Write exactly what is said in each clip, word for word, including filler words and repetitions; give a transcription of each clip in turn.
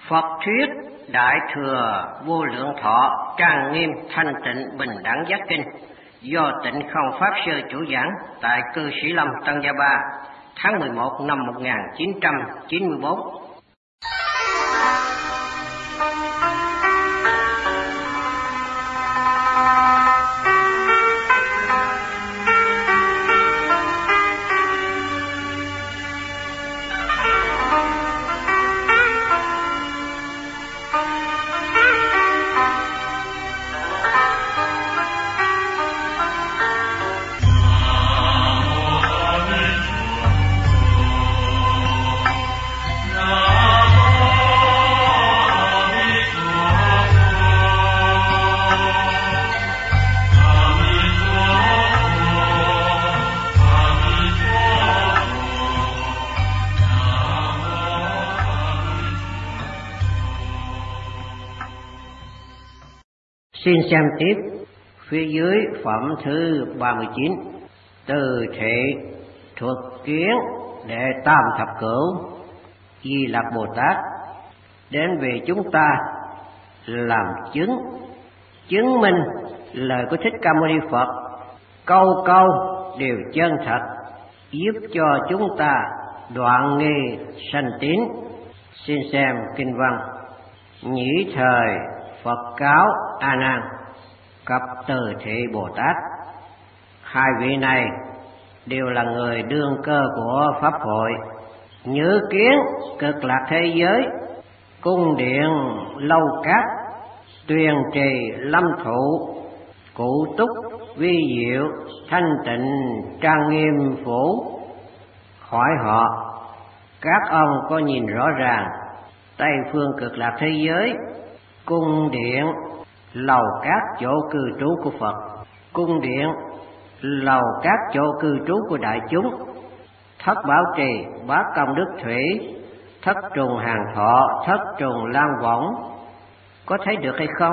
Phật thuyết Đại Thừa Vô Lượng Thọ Trang Nghiêm Thanh Tịnh Bình Đẳng Giác Kinh do Tịnh Không Pháp Sư chủ giảng tại Cư Sĩ Lâm, Tân Gia Ba, tháng mười một năm một nghìn chín trăm chín mươi bốn. Xin xem tiếp phía dưới phẩm thứ ba mươi chín. Từ thị thuật kiến đệ tam thập cửu Di Lặc Bồ Tát đến vì chúng ta làm chứng, chứng minh lời của Thích Ca Mâu Ni Phật câu câu đều chân thật, giúp cho chúng ta đoạn nghi sanh tín. Xin xem kinh văn. Nhĩ thời Phật cáo A Nan cập Từ Thị Bồ Tát. Hai vị này đều là người đương cơ của pháp hội, nhữ kiến cực lạc thế giới, cung điện lâu cát, tuyền trì lâm thụ, cụ túc vi diệu, thanh tịnh trang nghiêm phủ. Hỏi họ, các ông có nhìn rõ ràng Tây phương cực lạc thế giới, cung điện lầu các chỗ cư trú của Phật, cung điện lầu các chỗ cư trú của đại chúng, thất bảo trì, bát công đức thủy, thất trùng hàng thọ, thất trùng lan võng, có thấy được hay không?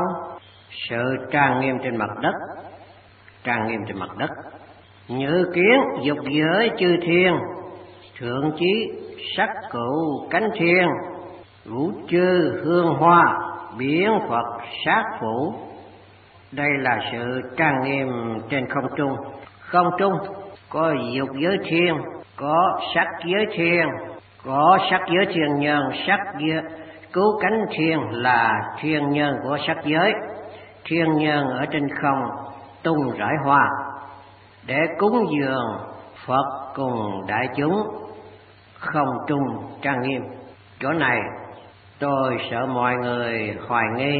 Sự trang nghiêm trên mặt đất, trang nghiêm trên mặt đất, nhữ kiến dục giới chư thiên, thượng chí sắc cửu cánh thiên, vũ chư hương hoa, biển Phật sát phủ. Đây là sự trang nghiêm trên không trung. Không trung có dục giới thiên, có sắc giới thiên, có sắc giới thiên nhân, sắc giới cứu cánh thiên là thiên nhân của sắc giới. Thiên nhân ở trên không tung rải hoa để cúng dường Phật cùng đại chúng. Không trung trang nghiêm. Chỗ này tôi sợ mọi người hoài nghi,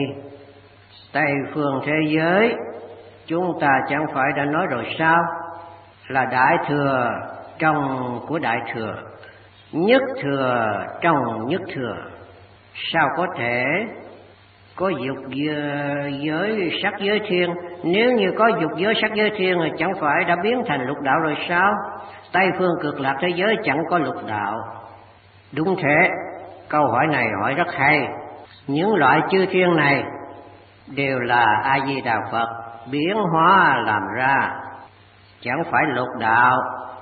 Tây phương thế giới chúng ta chẳng phải đã nói rồi sao, là đại thừa trong của đại thừa, nhất thừa trong nhất thừa. Sao có thể có dục giới sắc giới thiên? Nếu như có dục giới sắc giới thiên thì chẳng phải đã biến thành lục đạo rồi sao? Tây phương cực lạc thế giới chẳng có lục đạo. Đúng thế, câu hỏi này hỏi rất hay. Những loại chư thiên này đều là A Di Đà Phật biến hóa làm ra, chẳng phải lục đạo.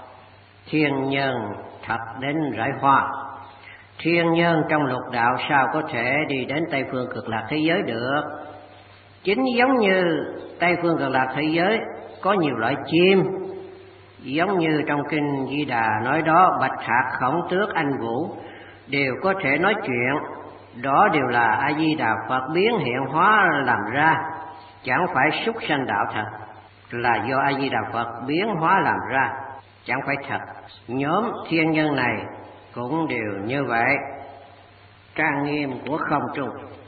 Thiên nhân thật đến rải hoa. Thiên nhân trong lục đạo sao có thể đi đến Tây phương cực lạc thế giới được? Chính giống như Tây phương cực lạc thế giới có nhiều loại chim, giống như trong kinh Di Đà nói đó, bạch hạc, khổng tước, anh vũ đều có thể nói chuyện. Đó đều là A Di Đà Phật biến hiện hóa làm ra, chẳng phải súc sanh đạo thật, là do A Di Đà Phật biến hóa làm ra, chẳng phải thật. Nhóm thiên nhân này cũng đều như vậy. Trang nghiêm của không trung.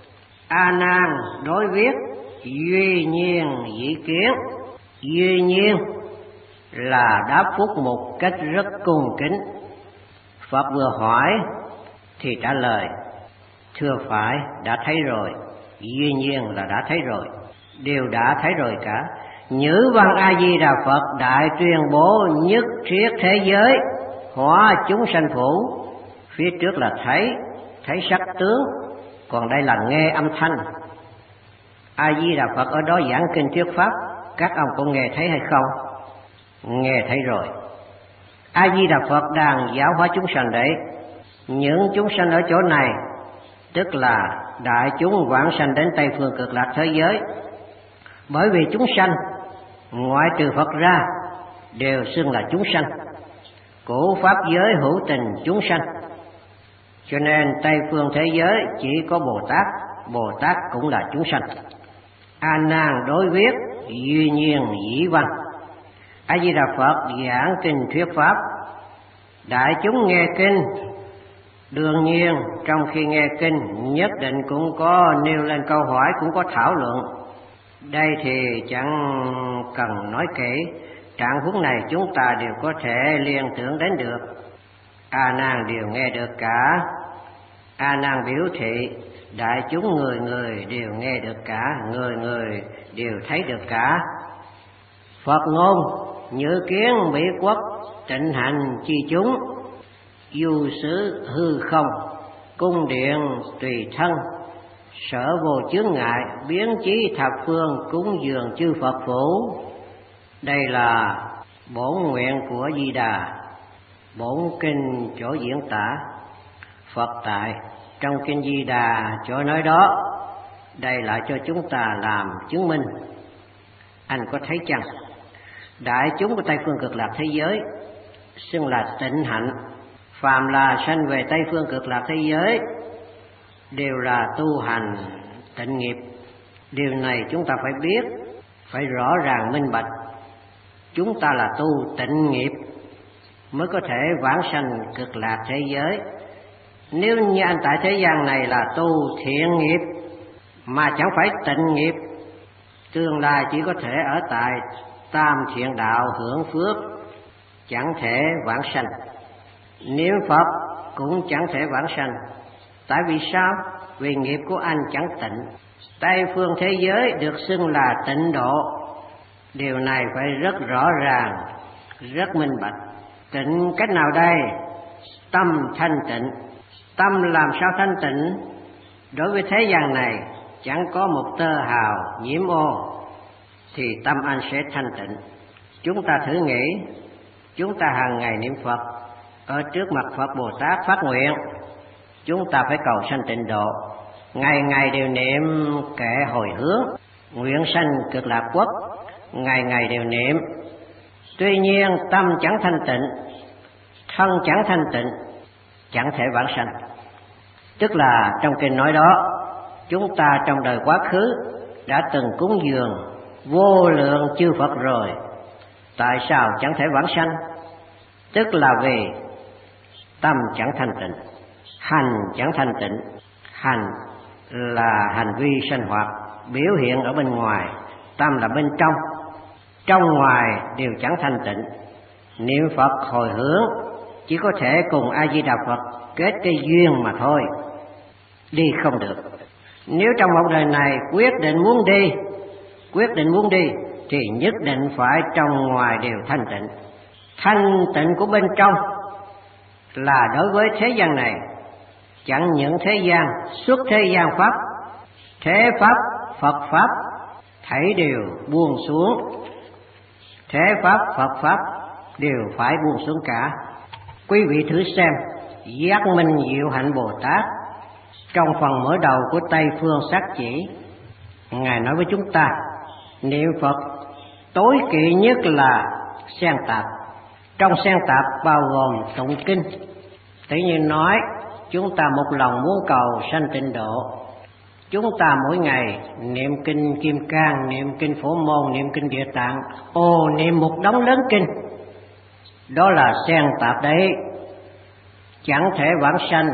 A Nan đối viết duy nhiên dĩ kiến. Duy nhiên là đáp phúc một cách rất cung kính. Phật vừa hỏi thì trả lời, thưa phải, đã thấy rồi. Duy nhiên là đã thấy rồi, đều đã thấy rồi cả. Nhữ văn A Di Đà Phật đại tuyên bố nhất thiết thế giới, hóa chúng sanh phủ. Phía trước là thấy, thấy sắc tướng, còn đây là nghe âm thanh. A Di Đà Phật ở đó giảng kinh thuyết pháp, các ông có nghe thấy hay không? Nghe thấy rồi. A Di Đà Phật đang giáo hóa chúng sanh đấy. Những chúng sanh ở chỗ này tức là đại chúng vãng sanh đến Tây Phương Cực Lạc thế giới. Bởi vì chúng sanh ngoại trừ Phật ra đều xưng là chúng sanh, của pháp giới hữu tình chúng sanh, cho nên Tây Phương thế giới chỉ có Bồ Tát, Bồ Tát cũng là chúng sanh. A Nan đối viết duy nhiên dĩ văn. A Di Đà Phật giảng kinh thuyết pháp, đại chúng nghe kinh. Đương nhiên trong khi nghe kinh nhất định cũng có nêu lên câu hỏi, cũng có thảo luận. Đây thì chẳng cần nói kỹ, trạng huống này chúng ta đều có thể liên tưởng đến được. A Nan đều nghe được cả. A Nan biểu thị đại chúng người người đều nghe được cả, người người đều thấy được cả. Phật ngôn như kiến mỹ quốc, tịnh hành chi chúng, du xứ hư không, cung điện tùy thân, sở vô chướng ngại, biến chí thập phương, cúng dường chư Phật phủ. Đây là bổn nguyện của Di Đà, bổn kinh chỗ diễn tả. Phật tại trong kinh Di Đà chỗ nói đó, đây là cho chúng ta làm chứng minh. Anh có thấy chăng? Đại chúng của Tây Phương Cực Lạc thế giới xưng là tịnh hạnh, phàm là sanh về Tây Phương Cực Lạc thế giới đều là tu hành tịnh nghiệp. Điều này chúng ta phải biết, phải rõ ràng minh bạch. Chúng ta là tu tịnh nghiệp mới có thể vãng sanh Cực Lạc thế giới. Nếu như anh tại thế gian này là tu thiện nghiệp mà chẳng phải tịnh nghiệp, tương lai chỉ có thể ở tại tam thiện đạo hưởng phước, chẳng thể vãng sanh. Niệm Phật cũng chẳng thể vãng sanh. Tại vì sao? Vì nghiệp của anh chẳng tịnh. Tây phương thế giới được xưng là tịnh độ. Điều này phải rất rõ ràng, rất minh bạch. Tịnh cách nào đây? Tâm thanh tịnh. Tâm làm sao thanh tịnh? Đối với thế gian này chẳng có một tơ hào nhiễm ô thì tâm anh sẽ thanh tịnh. Chúng ta thử nghĩ, chúng ta hàng ngày niệm Phật, ở trước mặt Phật Bồ Tát phát nguyện, chúng ta phải cầu sanh tịnh độ, ngày ngày đều niệm kệ hồi hướng, nguyện sanh Cực Lạc quốc, ngày ngày đều niệm. Tuy nhiên tâm chẳng thanh tịnh, thân chẳng thanh tịnh, chẳng thể vãng sanh. Tức là trong kinh nói đó, chúng ta trong đời quá khứ đã từng cúng dường vô lượng chư Phật rồi, tại sao chẳng thể vãng sanh? Tức là vì tâm chẳng thanh tịnh, hành chẳng thanh tịnh. Hành là hành vi sinh hoạt, biểu hiện ở bên ngoài, tâm là bên trong, trong ngoài đều chẳng thanh tịnh. Niệm Phật hồi hướng chỉ có thể cùng A Di Đà Phật kết cái duyên mà thôi, đi không được. Nếu trong một đời này quyết định muốn đi, quyết định muốn đi thì nhất định phải trong ngoài đều thanh tịnh. Thanh tịnh của bên trong là đối với thế gian này, chẳng những thế gian, xuất thế gian pháp, thế pháp, Phật pháp, thảy đều buông xuống. Thế pháp, Phật pháp đều phải buông xuống cả. Quý vị thử xem, Giác Minh Diệu Hạnh Bồ Tát trong phần mở đầu của Tây Phương Sát Chỉ, Ngài nói với chúng ta, niệm Phật tối kỵ nhất là xen tạp. Trong xen tạp bao gồm tụng kinh. Tự nhiên nói, chúng ta một lòng muốn cầu sanh tịnh độ, chúng ta mỗi ngày niệm kinh Kim Cang, niệm kinh Phổ Môn, niệm kinh Địa Tạng, ồ niệm một đống lớn kinh, đó là xen tạp đấy, chẳng thể vãng sanh.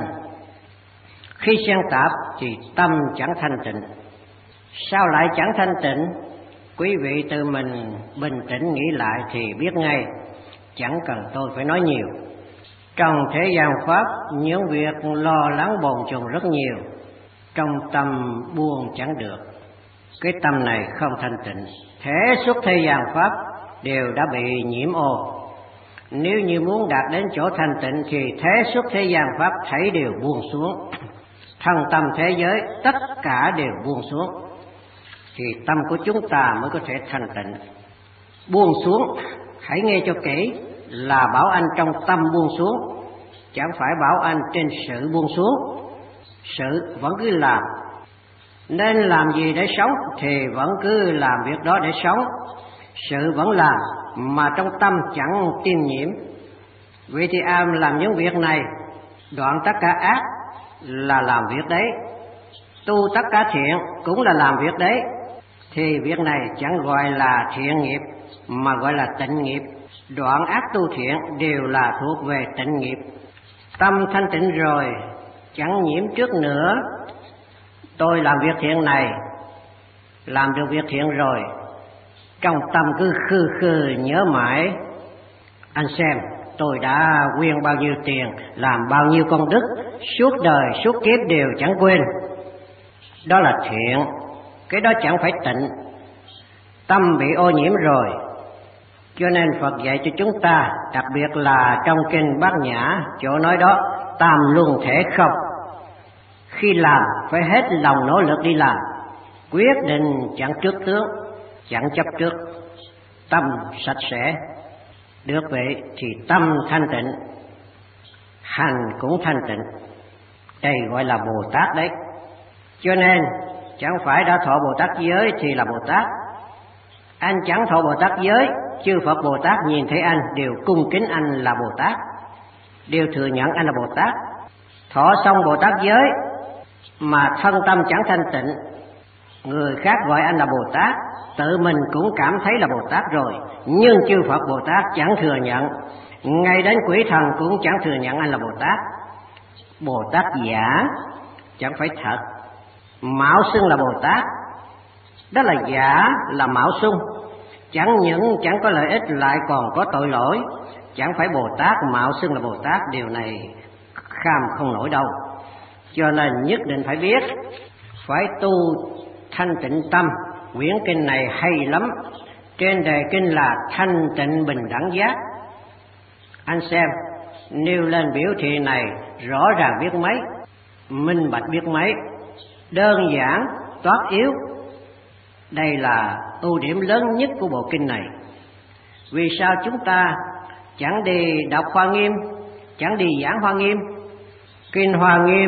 Khi xen tạp thì tâm chẳng thanh tịnh. Sao lại chẳng thanh tịnh? Quý vị tự mình bình tĩnh nghĩ lại thì biết ngay, chẳng cần tôi phải nói nhiều. Trong thế gian pháp, những việc lo lắng bồn chồn rất nhiều, trong tâm buông chẳng được. Cái tâm này không thanh tịnh, thế xuất thế gian pháp đều đã bị nhiễm ô. Nếu như muốn đạt đến chỗ thanh tịnh thì thế xuất thế gian pháp thảy đều buông xuống, thân tâm thế giới tất cả đều buông xuống, thì tâm của chúng ta mới có thể thanh tịnh. Buông xuống, hãy nghe cho kỹ, là bảo anh trong tâm buông xuống, chẳng phải bảo anh trên sự buông xuống. sự vẫn cứ làm. Nên làm gì để sống thì vẫn cứ làm việc đó để sống. Sự vẫn làm mà trong tâm chẳng tiêm nhiễm. Vậy thì ai làm những việc này, đoạn tất cả ác là làm việc đấy, tu tất cả thiện cũng là làm việc đấy, thì việc này chẳng gọi là thiện nghiệp mà gọi là tịnh nghiệp. Đoạn ác tu thiện đều là thuộc về tịnh nghiệp. Tâm thanh tịnh rồi chẳng nhiễm trước nữa. Tôi làm việc thiện này, làm được việc thiện rồi, trong tâm cứ khư khư nhớ mãi. Anh xem tôi đã quyên bao nhiêu tiền, làm bao nhiêu công đức, suốt đời suốt kiếp đều chẳng quên. Đó là thiện, cái đó chẳng phải tịnh. Tâm bị ô nhiễm rồi. Cho nên Phật dạy cho chúng ta, đặc biệt là trong kinh Bát Nhã, chỗ nói đó tam luân thể không. Khi làm phải hết lòng nỗ lực đi làm, quyết định chẳng trước tướng, chẳng chấp trước, tâm sạch sẽ. Được vậy thì tâm thanh tịnh, hành cũng thanh tịnh. Đây gọi là Bồ Tát đấy. Cho nên chẳng phải đã thọ Bồ Tát giới thì là Bồ Tát. Anh chẳng thọ Bồ Tát giới, chư Phật Bồ Tát nhìn thấy anh đều cung kính anh là Bồ Tát, đều thừa nhận anh là Bồ Tát. Thọ xong Bồ Tát giới mà thân tâm chẳng thanh tịnh, người khác gọi anh là Bồ Tát, tự mình cũng cảm thấy là Bồ Tát rồi, nhưng chư Phật Bồ Tát chẳng thừa nhận, ngay đến quỷ thần cũng chẳng thừa nhận anh là Bồ Tát. Bồ Tát giả, chẳng phải thật. Mạo xưng là Bồ Tát, đó là giả, là mạo xưng. Chẳng những chẳng có lợi ích lại còn có tội lỗi. Chẳng phải Bồ Tát mạo xưng là Bồ Tát, điều này kham không nổi đâu. Cho nên nhất định phải biết, phải tu thanh tịnh tâm. Quyển kinh này hay lắm. Trên đề kinh là thanh tịnh bình đẳng giác. Anh xem, nêu lên biểu thị này rõ ràng biết mấy, minh bạch biết mấy, đơn giản toát yếu. Đây là ưu điểm lớn nhất của bộ kinh này. Vì sao chúng ta chẳng đi đọc Hoa Nghiêm, chẳng đi giảng Hoa Nghiêm? Kinh Hoa Nghiêm,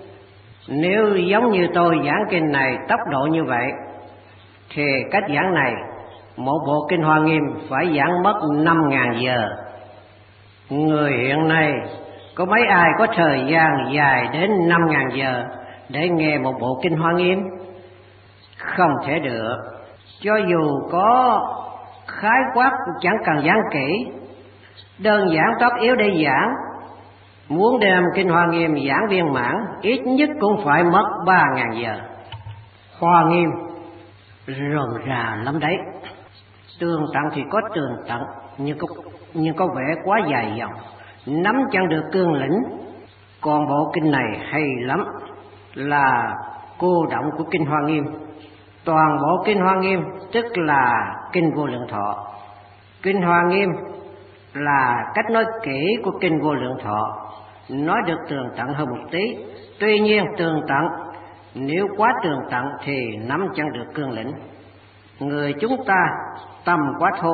nếu giống như tôi giảng kinh này tốc độ như vậy, thì cách giảng này, một bộ kinh Hoa Nghiêm phải giảng mất năm ngàn giờ. Người hiện nay có mấy ai có thời gian dài đến năm ngàn giờ để nghe một bộ kinh Hoa Nghiêm? Không thể được. Cho dù có khái quát chẳng cần giảng kỹ, đơn giản toát yếu để giảng. Muốn đem kinh Hoa Nghiêm giảng viên mãn, ít nhất cũng phải mất ba ngàn giờ. Hoa Nghiêm rườm rà lắm đấy. Tường tận thì có tường tận, nhưng có, nhưng có vẻ quá dài dòng, nắm chẳng được cương lĩnh. Còn bộ kinh này hay lắm, là cô động của kinh Hoa Nghiêm. Toàn bộ kinh Hoa Nghiêm tức là kinh Vô Lượng Thọ. Kinh Hoa Nghiêm là cách nói kỹ của kinh Vô Lượng Thọ, nói được tường tận hơn một tí. Tuy nhiên tường tận, nếu quá tường tận thì nắm chẳng được cương lĩnh. Người chúng ta tâm quá thô,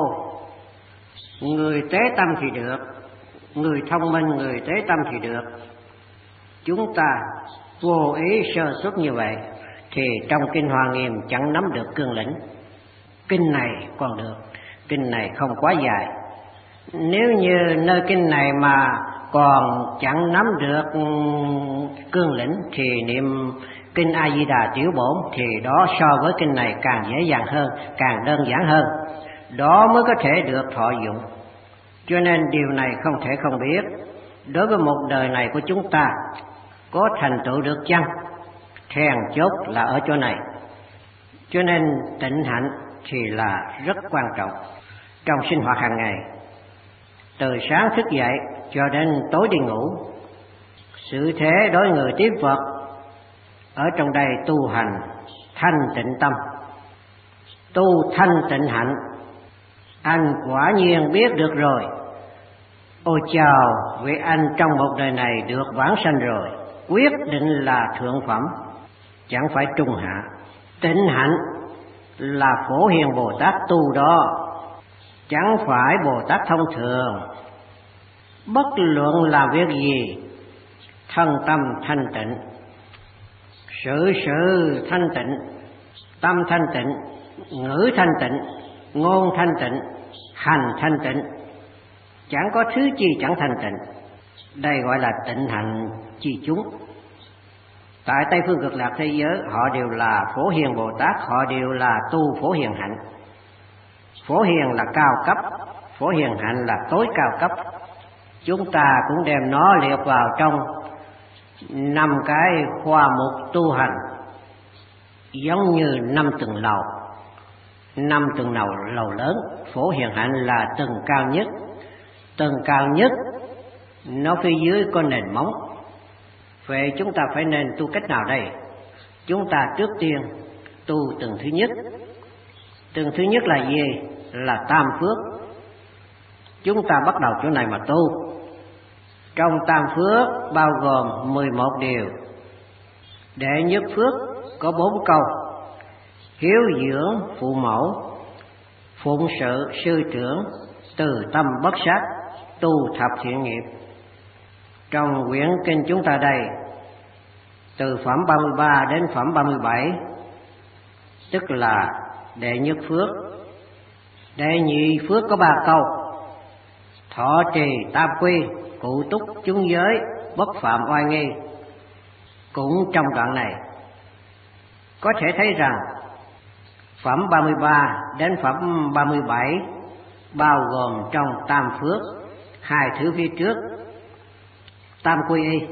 người tế tâm thì được, người thông minh người tế tâm thì được. Chúng ta vô ý sơ suất như vậy thì trong kinh Hoa Nghiêm chẳng nắm được cương lĩnh. Kinh này còn được, kinh này không quá dài. Nếu như nơi kinh này mà còn chẳng nắm được cương lĩnh thì niệm kinh A Di Đà Tiểu Bổn thì đó so với kinh này càng dễ dàng hơn, càng đơn giản hơn. Đó mới có thể được thọ dụng. Cho nên điều này không thể không biết. Đối với một đời này của chúng ta có thành tựu được chăng? Then chốt là ở chỗ này. Cho nên tịnh hạnh thì là rất quan trọng trong sinh hoạt hàng ngày. Từ sáng thức dậy cho đến tối đi ngủ, sự thế đối người tiếp Phật ở trong đây tu hành thanh tịnh tâm, tu thanh tịnh hạnh, anh quả nhiên biết được rồi. Ôi chào, vì anh trong một đời này được vãng sanh rồi, quyết định là thượng phẩm, chẳng phải trung hạ. Tịnh hạnh là Phổ Hiền Bồ Tát tu đó, chẳng phải Bồ Tát thông thường. Bất luận làm việc gì, thân tâm thanh tịnh, sự sự thanh tịnh, tâm thanh tịnh, ngữ thanh tịnh, ngôn thanh tịnh, hành thanh tịnh, chẳng có thứ chi chẳng thanh tịnh. Đây gọi là tịnh hạnh chi chúng. Tại Tây phương cực lạc thế giới, họ đều là Phổ Hiền Bồ Tát, họ đều là tu Phổ Hiền hạnh. Phổ Hiền là cao cấp, Phổ Hiền hạnh là tối cao cấp. Chúng ta cũng đem nó liệt vào trong năm cái khoa mục tu hành, giống như năm tầng lầu. Năm tầng lầu lầu lớn, Phổ Hiền hạnh là tầng cao nhất. Tầng cao nhất nó phía dưới có nền móng. Vậy chúng ta phải nên tu cách nào đây? Chúng ta trước tiên tu tầng thứ nhất. Tầng thứ nhất là gì? Là tam phước. Chúng ta bắt đầu chỗ này mà tu. Trong tam phước bao gồm mười một điều. Đệ nhất phước có bốn câu: hiếu dưỡng phụ mẫu, phụng sự sư trưởng, từ tâm bất sát, tu thập thiện nghiệp. Trong quyển kinh chúng ta đây, từ phẩm ba mươi ba đến phẩm ba mươi bảy, tức là đệ nhất phước. Đệ nhị phước có ba câu: thọ trì tam quy, cụ túc chúng giới, bất phạm oai nghi. Cũng trong đoạn này có thể thấy rằng phẩm ba mươi ba đến phẩm ba mươi bảy bao gồm trong tam phước hai thứ phía trước: tam quy y.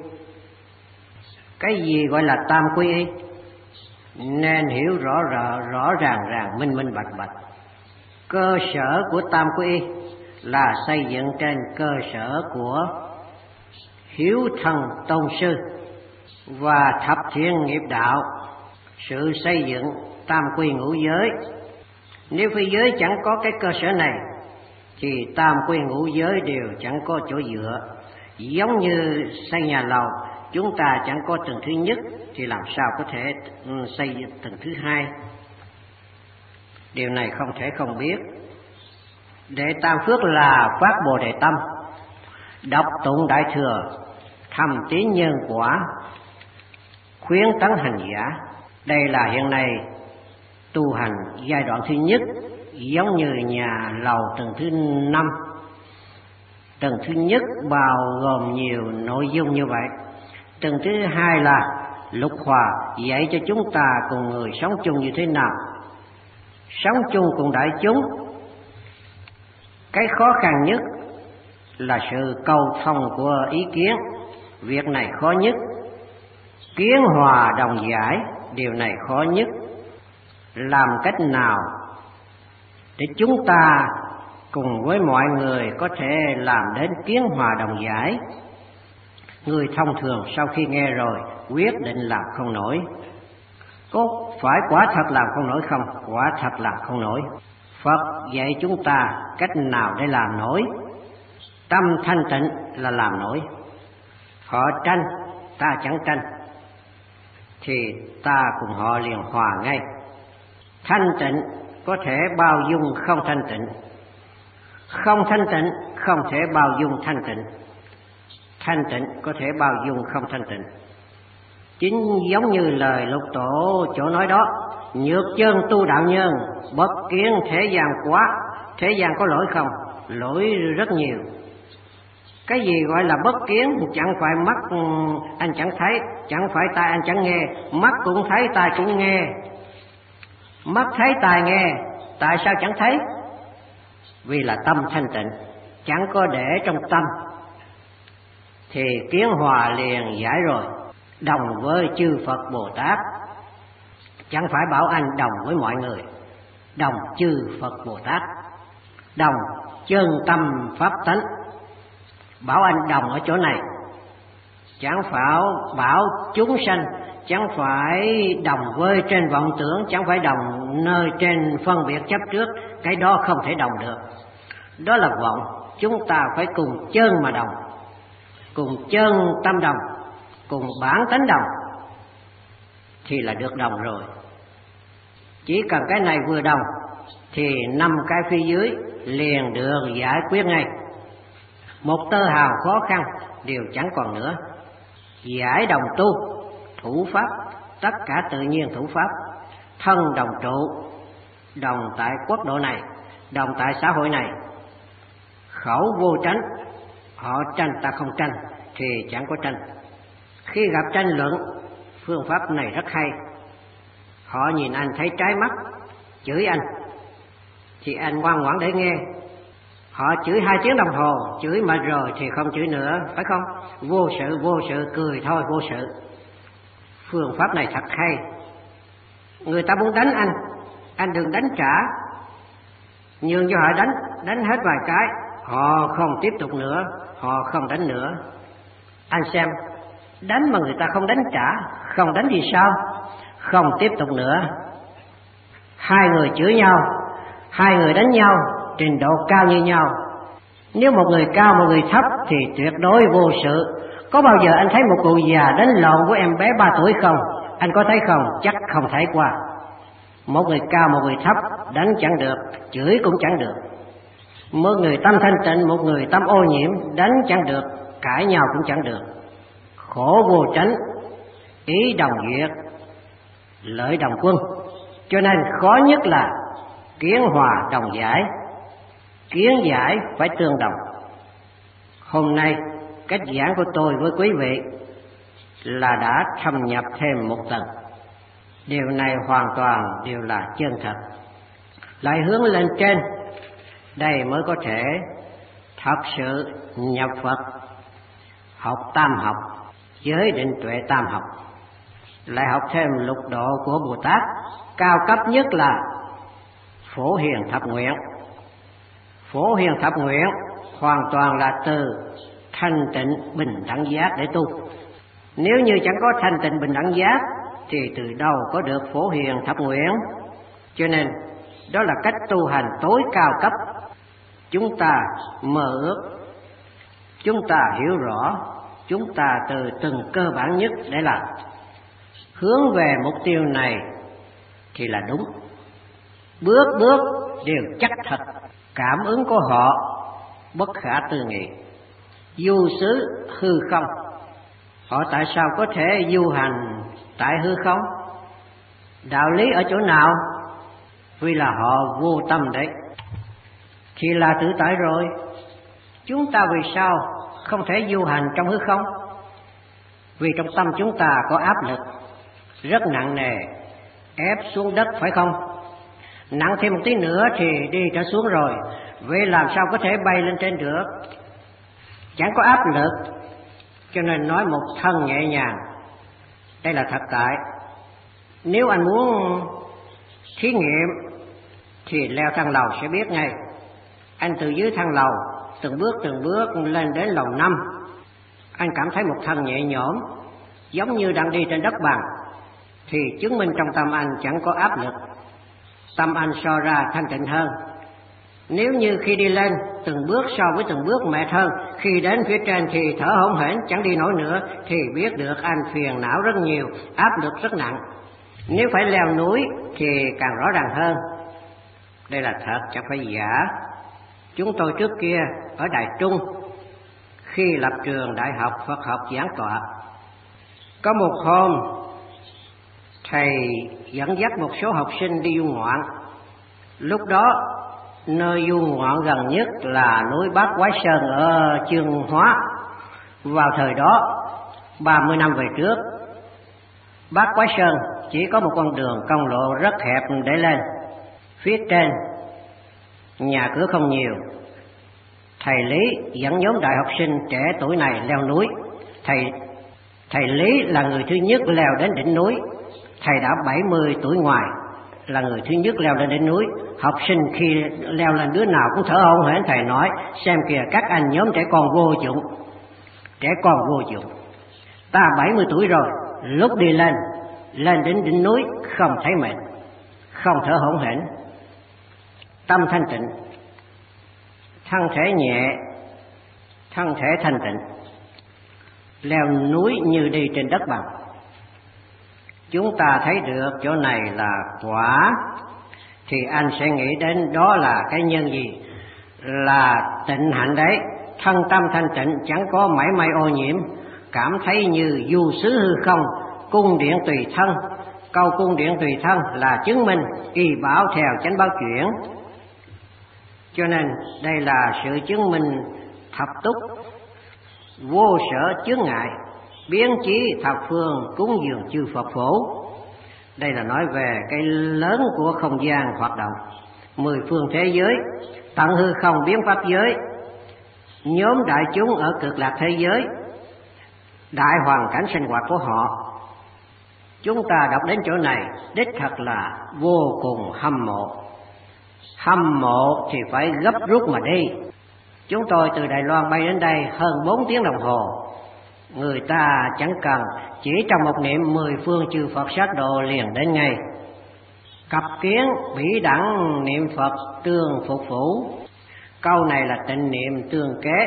Cái gì gọi là tam quy y? Nên hiểu rõ rõ, rõ ràng ràng, minh minh bạch bạch. Cơ sở của tam quy y là xây dựng trên cơ sở của hiếu thần tôn sư và thập thiện nghiệp đạo. Sự xây dựng tam quy ngũ giới, nếu phi giới chẳng có cái cơ sở này thì tam quy ngũ giới đều chẳng có chỗ dựa. Giống như xây nhà lầu, chúng ta chẳng có tầng thứ nhất thì làm sao có thể xây tầng thứ hai? Điều này không thể không biết. Đệ tam phước là phát Bồ Đề tâm, đọc tụng Đại Thừa, thầm tín nhân quả, khuyến tấn hành giả. Đây là hiện nay tu hành giai đoạn thứ nhất, giống như nhà lầu tầng thứ năm. Tầng thứ nhất bao gồm nhiều nội dung như vậy. Tầng thứ hai là lục hòa, dạy cho chúng ta cùng người sống chung như thế nào, sống chung cùng đại chúng. Cái khó khăn nhất là sự cầu thông của ý kiến, việc này khó nhất. Kiến hòa đồng giải, điều này khó nhất. Làm cách nào để chúng ta cùng với mọi người có thể làm đến kiến hòa đồng giải? Người thông thường sau khi nghe rồi quyết định làm không nổi. Có phải quả thật làm không nổi không? Quả thật làm không nổi. Phật dạy chúng ta cách nào để làm nổi. Tâm thanh tịnh là làm nổi. Họ tranh, ta chẳng tranh, thì ta cùng họ liền hòa ngay. Thanh tịnh có thể bao dung không thanh tịnh, không thanh tịnh không thể bao dung thanh tịnh, thanh tịnh có thể bao dung không thanh tịnh. Chính giống như lời Lục Tổ chỗ nói đó: nhược chân tu đạo nhân, bất kiến thế gian quá. Thế gian có lỗi không? Lỗi rất nhiều. Cái gì gọi là bất kiến? Chẳng phải mắt anh chẳng thấy, chẳng phải tai anh chẳng nghe. Mắt cũng thấy, tai cũng nghe. Mắt thấy, tai nghe, tại sao chẳng thấy? Vì là tâm thanh tịnh, chẳng có để trong tâm thì kiến hòa liền giải rồi. Đồng với chư Phật Bồ Tát, chẳng phải bảo anh đồng với mọi người, đồng chư Phật Bồ Tát, đồng chân tâm pháp tánh. Bảo anh đồng ở chỗ này, chẳng phải bảo chúng sanh, chẳng phải đồng với trên vọng tưởng, chẳng phải đồng nơi trên phân biệt chấp trước. Cái đó không thể đồng được, đó là vọng. Chúng ta phải cùng chân mà đồng, cùng chân tâm đồng, cùng bản tánh đồng thì là được đồng rồi. Chỉ cần cái này vừa đồng thì năm cái phía dưới liền được giải quyết ngay. Một tơ hào khó khăn đều chẳng còn nữa. Giải đồng tu, thủ pháp, tất cả tự nhiên thủ pháp, thân đồng trụ, đồng tại quốc độ này, đồng tại xã hội này. Khẩu vô tranh, họ tranh ta không tranh thì chẳng có tranh. Khi gặp tranh luận, phương pháp này rất hay. Họ nhìn anh thấy trái mắt, chửi anh thì anh ngoan ngoãn để nghe. Họ chửi hai tiếng đồng hồ, chửi mà rồi thì không chửi nữa, phải không? Vô sự, vô sự, cười thôi, vô sự. Phương pháp này thật hay. Người ta muốn đánh anh, anh đừng đánh trả, nhường cho họ đánh, đánh hết vài cái, họ không tiếp tục nữa, họ không đánh nữa. Anh xem, đánh mà người ta không đánh trả, không đánh gì sao? Không tiếp tục nữa. Hai người chửi nhau, hai người đánh nhau, trình độ cao như nhau. Nếu một người cao một người thấp thì tuyệt đối vô sự. Có bao giờ anh thấy một cụ già đánh lộn với em bé ba tuổi không? Anh có thấy không? Chắc không thấy qua. Một người cao một người thấp đánh chẳng được, chửi cũng chẳng được. Một người tâm thanh tịnh, một người tâm ô nhiễm, đánh chẳng được, cãi nhau cũng chẳng được. Khổ vô tránh, ý đồng duyệt, lợi đồng quân. Cho nên khó nhất là kiến hòa đồng giải. Kiến giải phải tương đồng. Hôm nay cách giảng của tôi với quý vị là đã thâm nhập thêm một tầng. Điều này hoàn toàn đều là chân thật. Lại hướng lên trên, đây mới có thể thật sự nhập Phật, học tam học, giới định tuệ tam học. Lại học thêm lục độ của Bồ Tát, cao cấp nhất là Phổ Hiền Thập Nguyện. Phổ Hiền Thập Nguyện hoàn toàn là từ thanh tịnh bình đẳng giác để tu. Nếu như chẳng có thanh tịnh bình đẳng giác thì từ đâu có được Phổ Hiền Thập Nguyện. Cho nên đó là cách tu hành tối cao cấp. Chúng ta mơ ước, chúng ta hiểu rõ, chúng ta từ từng cơ bản nhất để làm. Hướng về mục tiêu này thì là đúng. Bước bước đều chắc thật. Cảm ứng của họ bất khả tư nghị. Du xứ hư không. Họ tại sao có thể du hành tại hư không? Đạo lý ở chỗ nào? Vì là họ vô tâm đấy. Thì là tự tại rồi. Chúng ta vì sao không thể du hành trong hư không? Vì trong tâm chúng ta có áp lực rất nặng nề, ép xuống đất, phải không? Nặng thêm một tí nữa thì đi trở xuống rồi. Vậy làm sao có thể bay lên trên được? Chẳng có áp lực. Cho nên nói một thân nhẹ nhàng. Đây là thật tại. Nếu anh muốn thí nghiệm thì leo thang lầu sẽ biết ngay. Anh từ dưới thang lầu từng bước từng bước lên đến lầu năm, anh cảm thấy một thân nhẹ nhõm, giống như đang đi trên đất bằng, thì chứng minh trong tâm anh chẳng có áp lực. Tâm anh so ra thanh tịnh hơn. Nếu như khi đi lên từng bước so với từng bước mệt hơn, khi đến phía trên thì thở hổn hển chẳng đi nổi nữa, thì biết được anh phiền não rất nhiều, áp lực rất nặng. Nếu phải leo núi thì càng rõ ràng hơn. Đây là thật, chẳng phải giả. Chúng tôi trước kia ở Đài Trung, khi lập trường Đại học Phật học giảng tọa, có một hôm thầy dẫn dắt một số học sinh đi du ngoạn. Lúc đó nơi du ngoạn gần nhất là núi Bát Quái Sơn ở Chương Hóa. Vào thời đó ba mươi năm về trước, Bát Quái Sơn chỉ có một con đường công lộ rất hẹp để lên. Phía trên nhà cửa không nhiều. Thầy Lý dẫn nhóm đại học sinh trẻ tuổi này leo núi. Thầy thầy Lý là người thứ nhất leo đến đỉnh núi. Thầy đã bảy mươi tuổi ngoài, là người thứ nhất leo lên đỉnh núi. Học sinh khi leo lên đứa nào cũng thở hổn hển. Thầy nói: xem kìa các anh, nhóm trẻ con vô dụng, trẻ con vô dụng. Ta bảy mươi tuổi rồi, lúc đi lên lên đến đỉnh núi không thấy mệt, không thở hổn hển, tâm thanh tịnh, thân thể nhẹ, thân thể thanh tịnh, leo núi như đi trên đất bằng. Chúng ta thấy được chỗ này là quả, thì anh sẽ nghĩ đến đó là cái nhân gì? Là tịnh hạnh đấy. Thân tâm thanh tịnh, chẳng có mảy may ô nhiễm, cảm thấy như du xứ hư không, cung điện tùy thân, câu cung điện tùy thân là chứng minh y bảo theo chánh báo chuyển. Cho nên đây là sự chứng minh thập túc, vô sở chướng ngại, biến chí thập phương cúng dường chư Phật phổ. Đây là nói về cái lớn của không gian hoạt động, mười phương thế giới, tận hư không biến pháp giới, nhóm đại chúng ở cực lạc thế giới, đại hoàn cảnh sinh hoạt của họ. Chúng ta đọc đến chỗ này đích thật là vô cùng hâm mộ. Hâm mộ thì phải gấp rút mà đi. Chúng tôi từ Đài Loan bay đến đây hơn bốn tiếng đồng hồ. Người ta chẳng cần, chỉ trong một niệm mười phương chư Phật sát độ liền đến ngay. Cặp kiến bỉ đẳng niệm Phật tương phục phủ. Câu này là tịnh niệm tương kế.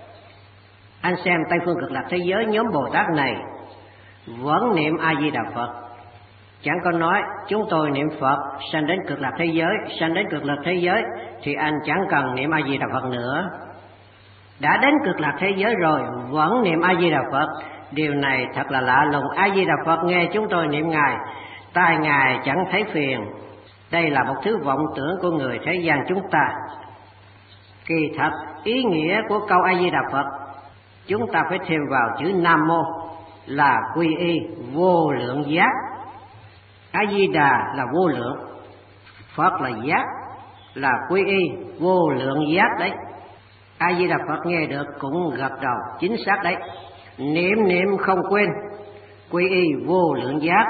Anh xem Tây phương cực lạc thế giới nhóm Bồ Tát này vẫn niệm A Di Đà Phật, chẳng có nói chúng tôi niệm Phật sanh đến cực lạc thế giới, sanh đến cực lạc thế giới thì anh chẳng cần niệm A Di Đà Phật nữa. Đã đến cực lạc thế giới rồi vẫn niệm A Di Đà Phật, điều này thật là lạ lùng. A Di Đà Phật nghe chúng tôi niệm ngài, tai ngài chẳng thấy phiền. Đây là một thứ vọng tưởng của người thế gian chúng ta. Kỳ thật ý nghĩa của câu A Di Đà Phật chúng ta phải thêm vào chữ Nam Mô là quy y vô lượng giác. A Di Đà là vô lượng, Phật là giác, là quy y vô lượng giác đấy. A Di Đà Phật nghe được cũng gật đầu, chính xác đấy. Niệm niệm không quên, quy y vô lượng giác.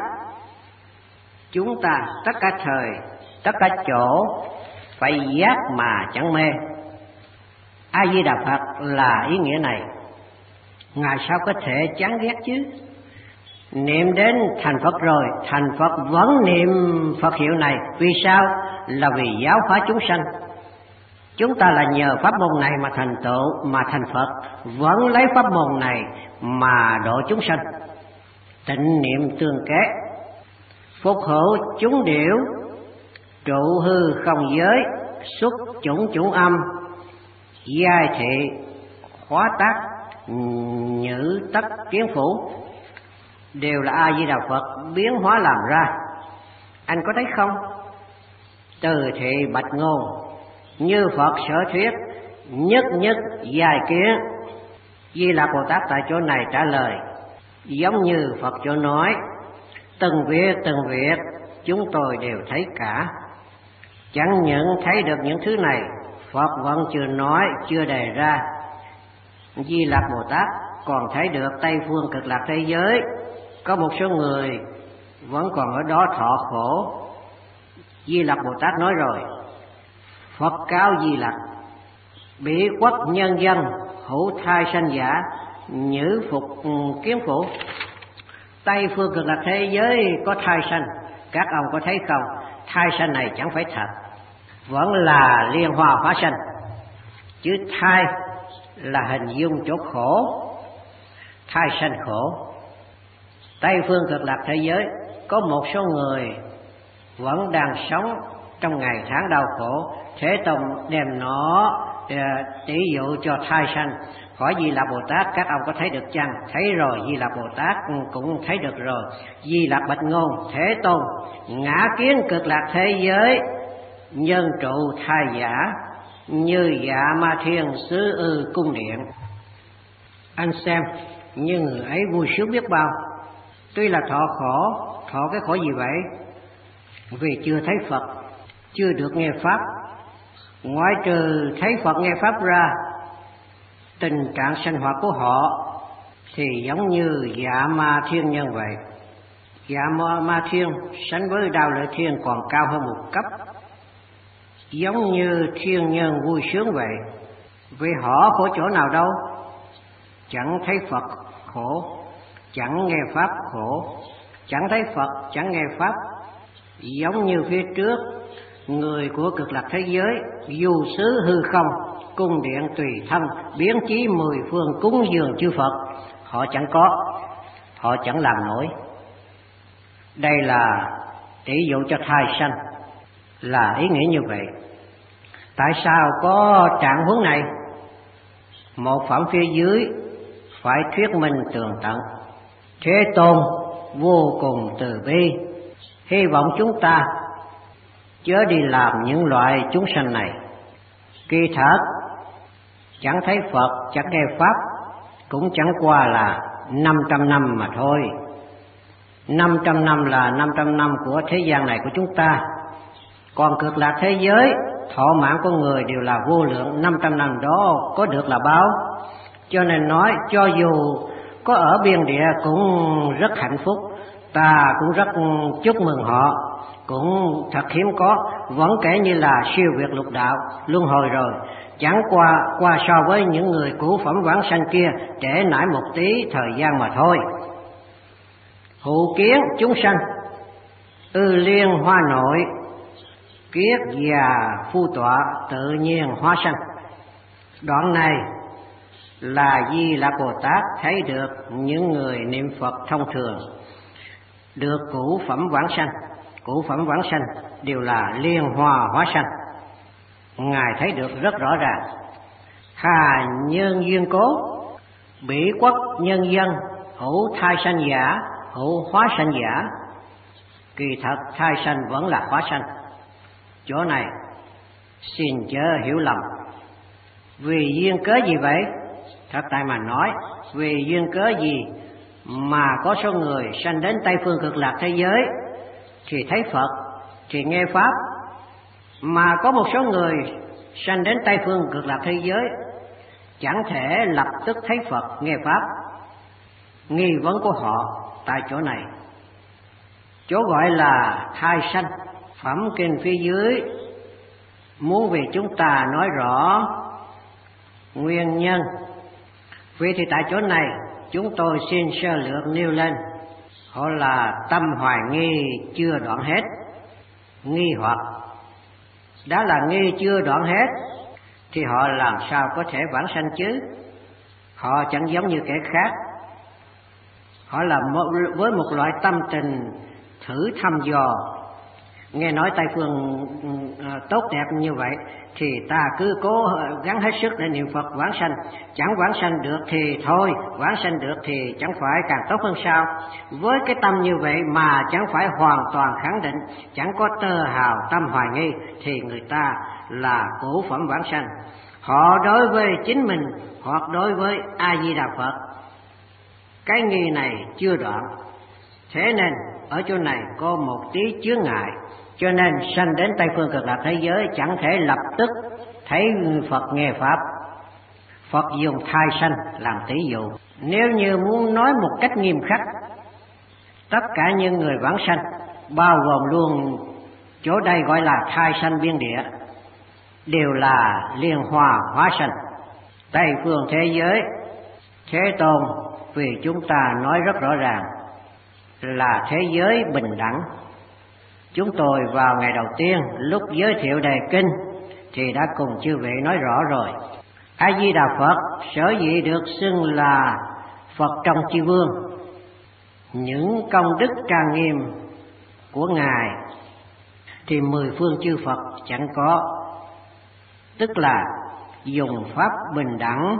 Chúng ta tất cả thời, tất cả chỗ phải giác mà chẳng mê. A Di Đà Phật là ý nghĩa này. Ngài sao có thể chán ghét chứ? Niệm đến thành Phật rồi, thành Phật vẫn niệm Phật hiệu này. Vì sao? Là vì giáo hóa chúng sanh. Chúng ta là nhờ pháp môn này mà thành tựu, mà thành Phật vẫn lấy pháp môn này mà độ chúng sanh. Tịnh niệm tương kế, phục hộ chúng điểu, trụ hư không giới, xuất chủng chủng âm, giai thị, khóa tác, nhữ tất kiến phủ, đều là A Di Đà Phật biến hóa làm ra. Anh có thấy không? Từ thị bạch ngôn, như Phật sở thuyết, nhất nhất dài kiến. Di Lặc Bồ Tát tại chỗ này trả lời giống như Phật chỗ nói, từng việc từng việc chúng tôi đều thấy cả. Chẳng những thấy được những thứ này, Phật vẫn chưa nói, chưa đề ra. Di Lặc Bồ Tát còn thấy được Tây phương cực lạc thế giới có một số người vẫn còn ở đó thọ khổ. Di Lặc Bồ Tát nói rồi, Phật cáo Di Lặc, bị quốc nhân dân hữu thai sanh giả, nhữ phục kiến phủ. Tây phương cực lạc thế giới có thai sanh, các ông có thấy không? Thai sanh này chẳng phải thật, vẫn là liên hoa hóa sanh. Chứ thai là hình dung chỗ khổ, thai sanh khổ. Tây phương cực lạc thế giới có một số người vẫn đang sống trong ngày tháng đau khổ. Thế Tông đem nó tỷ dụ cho thai sanh. Hỏi Di Lặc Bồ Tát, các ông có thấy được chăng? Thấy rồi. Di Lặc Bồ Tát cũng thấy được rồi. Di Lặc bạch ngôn, Thế Tôn ngã kiến cực lạc thế giới, nhân trụ thai giả, như dạ ma thiên xứ ư cung điện. Anh xem, như người ấy vui sướng biết bao. Tuy là thọ khổ, thọ cái khổ gì vậy? Vì chưa thấy Phật, chưa được nghe Pháp. Ngoại trừ thấy Phật nghe Pháp ra, tình trạng sinh hoạt của họ thì giống như dạ ma thiên nhân vậy. Dạ ma, ma thiên sánh với Đao Lợi Thiên còn cao hơn một cấp, giống như thiên nhân vui sướng vậy. Vì họ khổ chỗ nào đâu? Chẳng thấy Phật khổ, chẳng nghe Pháp khổ. Chẳng thấy Phật, chẳng nghe Pháp. Giống như phía trước, người của cực lạc thế giới du xứ hư không, cung điện tùy thân, biến chí mười phương cúng dường chư Phật. Họ chẳng có, họ chẳng làm nổi. Đây là tỷ dụ cho thai sanh, là ý nghĩa như vậy. Tại sao có trạng huống này? Một phẩm phía dưới phải thuyết minh tường tận. Thế Tôn vô cùng từ bi, Hy vọng chúng ta chớ đi làm những loại chúng sanh này. Kỳ thật chẳng thấy Phật, chẳng nghe Pháp, cũng chẳng qua là năm trăm năm mà thôi. Năm trăm năm là năm trăm năm của thế gian này của chúng ta, còn cực lạc thế giới thọ mạng của người đều là vô lượng, năm trăm năm đó có được là bao. Cho nên nói cho dù có ở biên địa cũng rất hạnh phúc, ta cũng rất chúc mừng họ, cũng thật hiếm có, vẫn kể như là siêu việt lục đạo luân hồi rồi, chẳng qua qua so với những người cũ phẩm vãng sanh kia trễ nải một tí thời gian mà thôi. Hữu kiến chúng sanh, ư liên hoa nội, kiết già phu tọa, tự nhiên hóa sanh. Đoạn này là Di Lặc Bồ Tát thấy được những người niệm Phật thông thường được cũ phẩm vãng sanh, cũ phẩm vãng sanh đều là liên hoa hóa sanh. Ngài thấy được rất rõ ràng. Hà nhân duyên cố, bỉ quốc nhân dân, hữu thai sanh giả, hữu hóa sanh giả. Kỳ thật thai sanh vẫn là hóa sanh. Chỗ này xin chớ hiểu lầm. Vì duyên cớ gì vậy? Thật tại mà nói, vì duyên cớ gì mà có số người sanh đến Tây phương cực lạc thế giới thì thấy Phật, thì nghe Pháp, mà có một số người sanh đến Tây phương cực lạc thế giới chẳng thể lập tức thấy Phật nghe Pháp? Nghi vấn của họ tại chỗ này. Chỗ gọi là thai sanh, phẩm kinh phía dưới muốn vì chúng ta nói rõ nguyên nhân. Vì thì tại chỗ này chúng tôi xin sơ lược nêu lên, họ là tâm hoài nghi chưa đoạn hết. Nghi hoặc đã là nghi chưa đoạn hết thì họ làm sao có thể vãng sanh chứ? Họ chẳng giống như kẻ khác. Họ là với một loại tâm tình thử thăm dò. Nghe nói Tây phương tốt đẹp như vậy thì ta cứ cố gắng hết sức để niệm Phật vãng sanh. Chẳng vãng sanh được thì thôi, vãng sanh được thì chẳng phải càng tốt hơn sao? Với cái tâm như vậy mà chẳng phải hoàn toàn khẳng định, chẳng có tơ hào tâm hoài nghi, thì người ta là cũ phẩm vãng sanh. Họ đối với chính mình hoặc đối với A Di Đà Phật, cái nghi này chưa đoạn. Thế nên ở chỗ này có một tí chướng ngại, cho nên sanh đến Tây phương cực lạc thế giới chẳng thể lập tức thấy Phật nghe Pháp. Phật dùng thai sanh làm tỷ dụ. Nếu như muốn nói một cách nghiêm khắc, tất cả những người vãng sanh, bao gồm luôn chỗ đây gọi là thai sanh biên địa, đều là liên hoa hóa sanh. Tây phương thế giới, Thế Tôn vì chúng ta nói rất rõ ràng là thế giới bình đẳng. Chúng tôi vào ngày đầu tiên lúc giới thiệu đề kinh thì đã cùng chư vị nói rõ rồi. A Di Đà Phật sở dĩ được xưng là Phật trong chư vương, những công đức trang nghiêm của Ngài thì mười phương chư Phật chẳng có. Tức là dùng pháp bình đẳng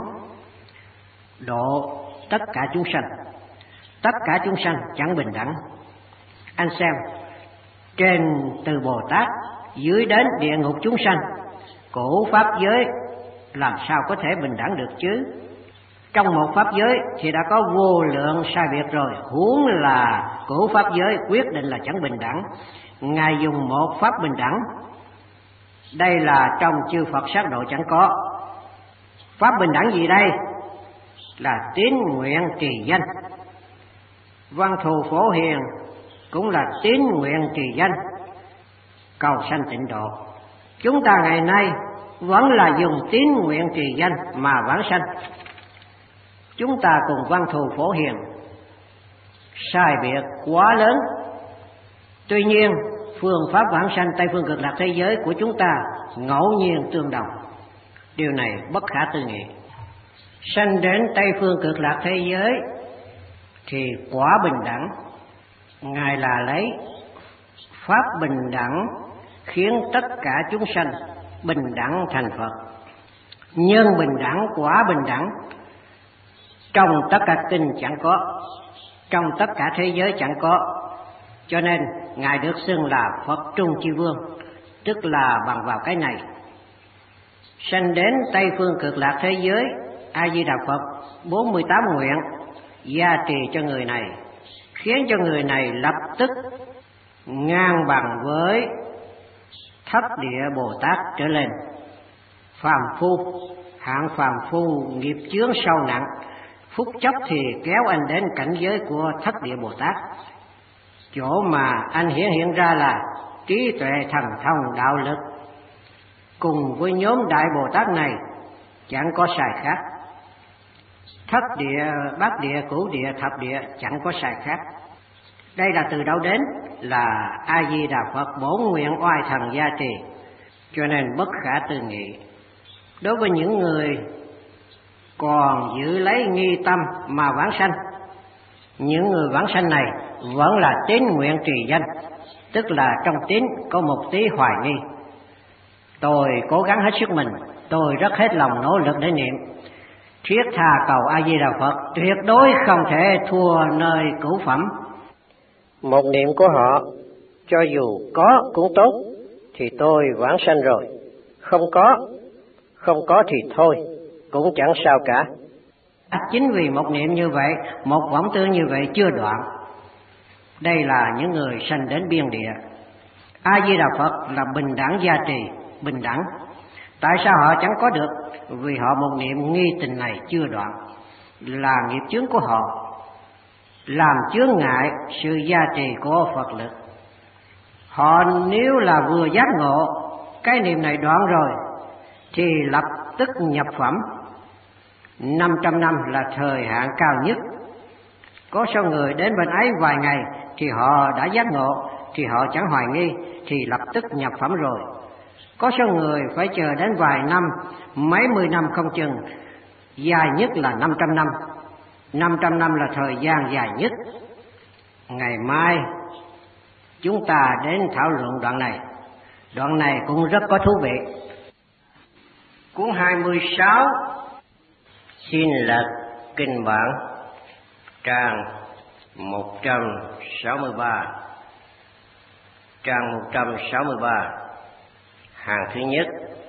độ tất cả chúng sanh. Tất cả chúng sanh chẳng bình đẳng. Anh xem, trên từ Bồ Tát dưới đến địa ngục chúng sanh, cổ pháp giới làm sao có thể bình đẳng được chứ? Trong một pháp giới thì đã có vô lượng sai biệt rồi, huống là cổ pháp giới quyết định là chẳng bình đẳng. Ngài dùng một pháp bình đẳng. Đây là trong chư Phật sát độ chẳng có. Pháp bình đẳng gì đây? Là tín nguyện trì danh. Văn thù phổ hiền cũng là tín nguyện trì danh, cầu sanh tịnh độ. Chúng ta ngày nay vẫn là dùng tín nguyện trì danh mà vãng sanh. Chúng ta cùng văn thù phổ hiền sai biệt quá lớn. Tuy nhiên phương pháp vãng sanh Tây phương cực lạc thế giới của chúng ta ngẫu nhiên tương đồng. Điều này bất khả tư nghị. Sanh đến Tây phương cực lạc thế giới thì quả bình đẳng. Ngài là lấy pháp bình đẳng khiến tất cả chúng sanh bình đẳng thành Phật. Nhân bình đẳng, quả bình đẳng trong tất cả kinh chẳng có, trong tất cả thế giới chẳng có. Cho nên Ngài được xưng là Phật Trung Chi Vương, tức là bằng vào cái này. Sanh đến Tây Phương Cực Lạc thế giới, A Di Đà Phật bốn mươi tám nguyện gia trì cho người này, khiến cho người này lập tức ngang bằng với thất địa Bồ Tát trở lên. Phàm phu, hạng phàm phu nghiệp chướng sâu nặng, phút chốc thì kéo anh đến cảnh giới của thất địa Bồ Tát. Chỗ mà anh hiện hiện ra là trí tuệ thần thông đạo lực, cùng với nhóm đại Bồ Tát này chẳng có sai khác. Thất địa, bát địa, cửu địa, thập địa chẳng có sai khác. Đây là từ đâu đến? Là A Di Đà Phật bổn nguyện oai thần gia trì, cho nên bất khả tư nghị. Đối với những người còn giữ lấy nghi tâm mà vãng sanh, những người vãng sanh này vẫn là tín nguyện trì danh, tức là trong tín có một tí hoài nghi. Tôi cố gắng hết sức mình, tôi rất hết lòng nỗ lực để niệm, thiết tha cầu A Di Đà Phật, tuyệt đối không thể thua nơi cửu phẩm. Một niệm của họ, cho dù có cũng tốt, thì tôi vãng sanh rồi. Không có, không có thì thôi, cũng chẳng sao cả. À, chính vì một niệm như vậy, một vọng tư như vậy chưa đoạn. Đây là những người sanh đến biên địa. A Di Đà Phật là bình đẳng gia trì, bình đẳng. Tại sao họ chẳng có được? Vì họ một niệm nghi tình này chưa đoạn, là nghiệp chướng của họ, làm chướng ngại sự gia trì của Phật lực. Họ nếu là vừa giác ngộ cái niệm này đoạn rồi thì lập tức nhập phẩm. Năm trăm năm là thời hạn cao nhất. Có số người đến bên ấy vài ngày thì họ đã giác ngộ, thì họ chẳng hoài nghi, thì lập tức nhập phẩm rồi. Có số người phải chờ đến vài năm, mấy mươi năm không chừng, dài nhất là năm trăm năm. Năm trăm năm là thời gian dài nhất. Ngày mai chúng ta đến thảo luận đoạn này. Đoạn này cũng rất có thú vị. Cuốn hai mươi sáu, xin lật kinh bản, trang một trăm sáu mươi ba. Trang một trăm sáu mươi ba, hàng thứ nhất,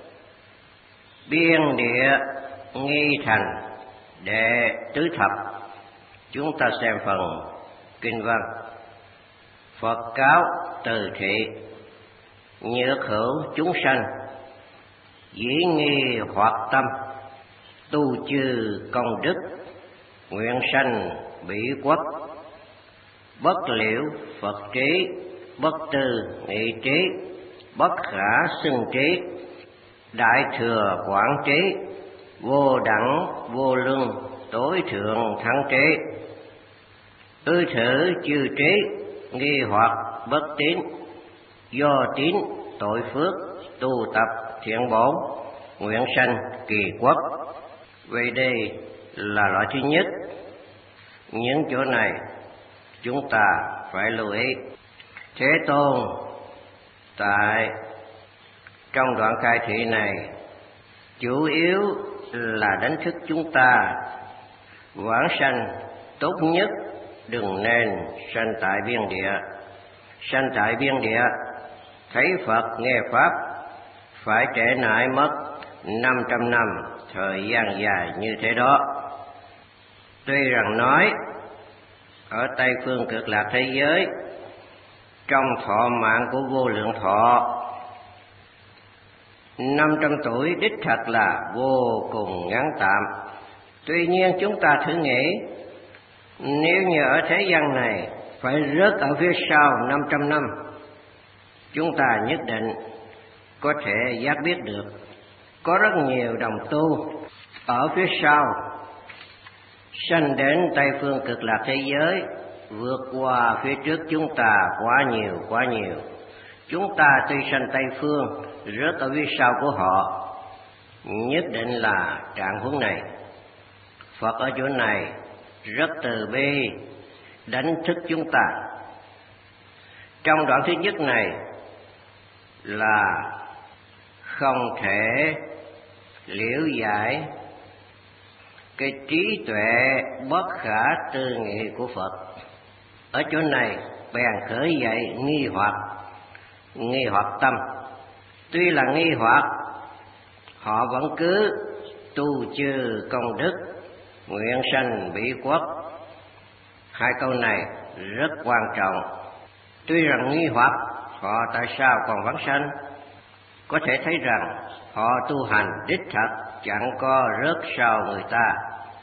biên địa nghi thành đệ tứ thập. Chúng ta xem phần kinh văn. Phật cáo từ thị, nhược hữu chúng sanh, dĩ nghi hoạt tâm, tu chư công đức, nguyện sanh bỉ quốc. Bất liễu Phật trí, bất tư nghị trí, bất khả xưng trí, đại thừa quảng trí, vô đẳng vô lương, tối thượng thắng trí. Ư thử chư trí, nghi hoặc bất tín, do tín tội phước, tu tập thiện bổn, nguyện sanh kỳ quốc. Vậy đây là loại thứ nhất. Những chỗ này chúng ta phải lưu ý. Thế Tôn tại trong đoạn khai thị này chủ yếu là đánh thức chúng ta vãng sanh tốt nhất đừng nên sanh tại biên địa. Sanh tại biên địa thấy Phật nghe Pháp phải trễ nải mất năm trăm năm, thời gian dài như thế đó. Tuy rằng nói ở Tây Phương Cực Lạc thế giới, trong thọ mạng của vô lượng thọ, năm trăm tuổi đích thật là vô cùng ngắn tạm. Tuy nhiên chúng ta thử nghĩ, nếu như ở thế gian này phải rớt ở phía sau năm trăm năm, chúng ta nhất định có thể giác biết được. Có rất nhiều đồng tu ở phía sau sanh đến Tây Phương Cực Lạc thế giới, vượt qua phía trước chúng ta quá nhiều quá nhiều. Chúng ta tuy sanh Tây Phương, rớt ở phía sau của họ, nhất định là trạng huống này. Phật ở chỗ này rất từ bi đánh thức chúng ta. Trong đoạn thứ nhất này là không thể liễu giải cái trí tuệ bất khả tư nghị của Phật. Ở chỗ này bèn khởi dậy nghi hoặc, nghi hoặc tâm. Tuy là nghi hoặc, họ vẫn cứ tu chư công đức, nguyện sanh bị quốc. Hai câu này rất quan trọng. Tuy rằng nghi hoặc, họ tại sao còn vãng sanh? Có thể thấy rằng họ tu hành đích thật chẳng có rớt sau người ta.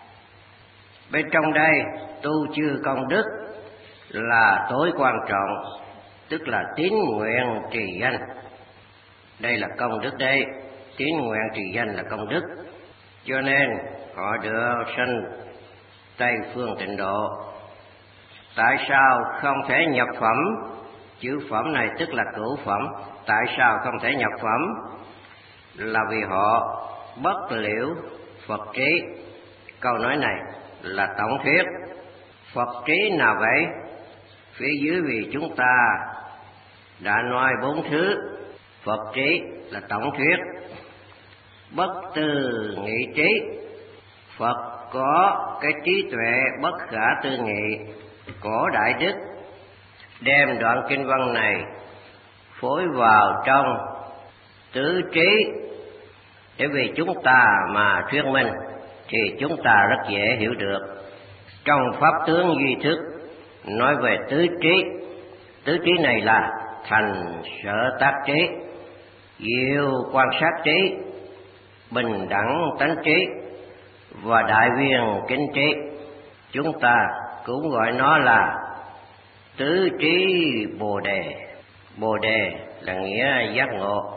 Bên trong đây, tu chư công đức là tối quan trọng, tức là tín nguyện trì danh. Đây là công đức đây, tín nguyện trì danh là công đức. Cho nên họ được sanh Tây phương Tịnh Độ. Tại sao không thể nhập phẩm? Chữ phẩm này tức là cửu phẩm. Tại sao không thể nhập phẩm? Là vì họ bất liễu Phật trí. Câu nói này là tổng thuyết. Phật trí nào vậy? Phía dưới vì chúng ta đã nói bốn thứ. Phật trí là tổng thuyết. Bất tư nghị trí. Phật có cái trí tuệ bất khả tư nghị. Cổ đại đức đem đoạn kinh văn này phối vào trong tứ trí để vì chúng ta mà thuyết minh thì chúng ta rất dễ hiểu được. Trong pháp tướng duy thức nói về tứ trí. Tứ trí này là thành sở tác trí, diệu quan sát trí, bình đẳng tánh trí và đại viên kính trí. Chúng ta cũng gọi nó là tứ trí Bồ Đề. Bồ Đề là nghĩa giác ngộ.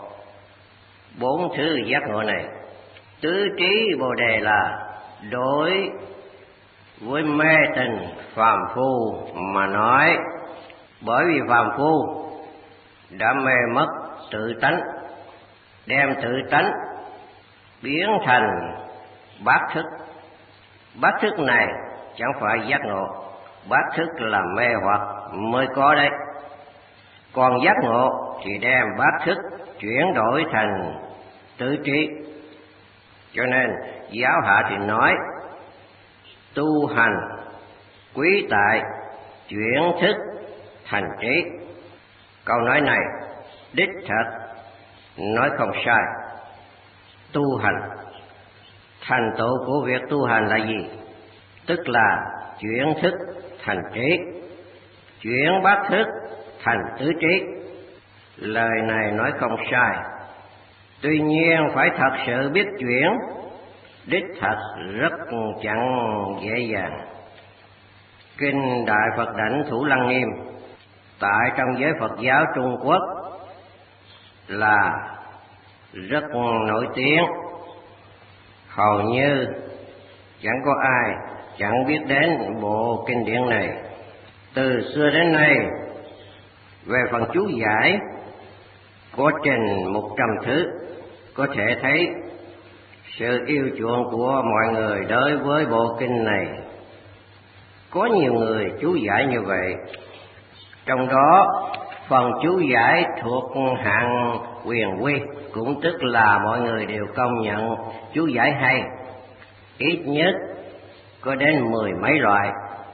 Bốn thứ giác ngộ này, tứ trí Bồ Đề là đối với mê tình phàm phu mà nói. Bởi vì phàm phu đã mê mất tự tánh, đem tự tánh biến thành bát thức. Bát thức này chẳng phải giác ngộ, bát thức là mê hoặc mới có đấy. Còn giác ngộ thì đem bát thức chuyển đổi thành tứ trí. Cho nên giáo hạ thì nói tu hành quý tại chuyển thức thành trí. Câu nói này đích thật, nói không sai. Tu hành, thành tựu của việc tu hành là gì? Tức là chuyển thức thành trí, chuyển bát thức thành tứ trí. Lời này nói không sai. Tuy nhiên phải thật sự biết chuyển, đích thật rất chẳng dễ dàng. Kinh Đại Phật Đảnh Thủ Lăng Nghiêm tại trong giới Phật giáo Trung Quốc là rất nổi tiếng. Hầu như chẳng có ai chẳng biết đến bộ kinh điển này. Từ xưa đến nay, về phần chú giải có trên một trăm thứ, có thể thấy sự yêu chuộng của mọi người đối với bộ kinh này. Có nhiều người chú giải như vậy, trong đó phần chú giải thuộc hạng quyền quy, cũng tức là mọi người đều công nhận chú giải hay, ít nhất có đến mười mấy loại.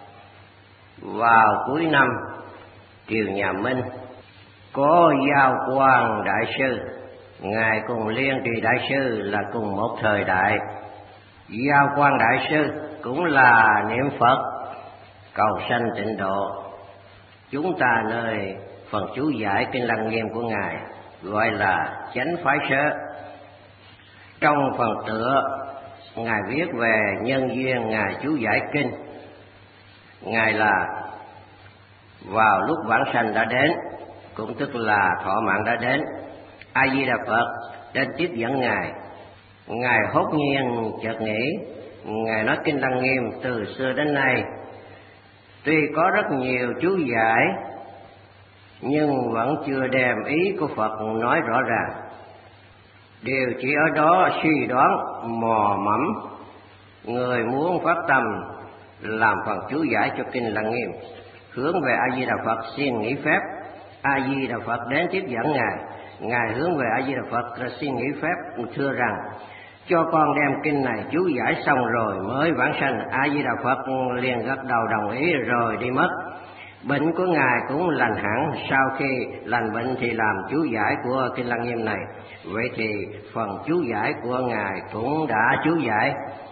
Vào cuối năm triều nhà Minh, có Giao Quang Đại Sư, ngài cùng Liên Trì Đại Sư là cùng một thời đại. Giao Quang Đại Sư cũng là niệm Phật cầu sanh tịnh độ. Chúng ta nơi phần chú giải Kinh Lăng Nghiêm của ngài gọi là Chánh Phái Sớ. Trong phần tựa, ngài viết về nhân duyên ngài chú giải kinh. Ngài là vào lúc vãng sanh đã đến, cũng tức là thọ mạng đã đến, A Di Đà Phật đến tiếp dẫn ngài. Ngài hốt nhiên chợt nghĩ, ngài nói Kinh Lăng Nghiêm từ xưa đến nay tuy có rất nhiều chú giải, nhưng vẫn chưa đem ý của Phật nói rõ ràng. Đều chỉ ở đó suy đoán mò mẫm. Người muốn phát tâm làm phần chú giải cho Kinh Lăng Nghiêm, hướng về A Di Đà Phật xin nghỉ phép. A Di Đà Phật đến tiếp dẫn ngài, ngài hướng về A Di Đà Phật rồi xin nghỉ phép, thưa rằng cho con đem kinh này chú giải xong rồi mới vãng sanh. A Di Đà Phật liền gật đầu đồng ý rồi đi mất. Bệnh của Ngài cũng lành hẳn, sau khi lành bệnh thì làm chú giải của Kinh Lăng Nghiêm này. Vậy thì phần chú giải của Ngài cũng đã chú giải.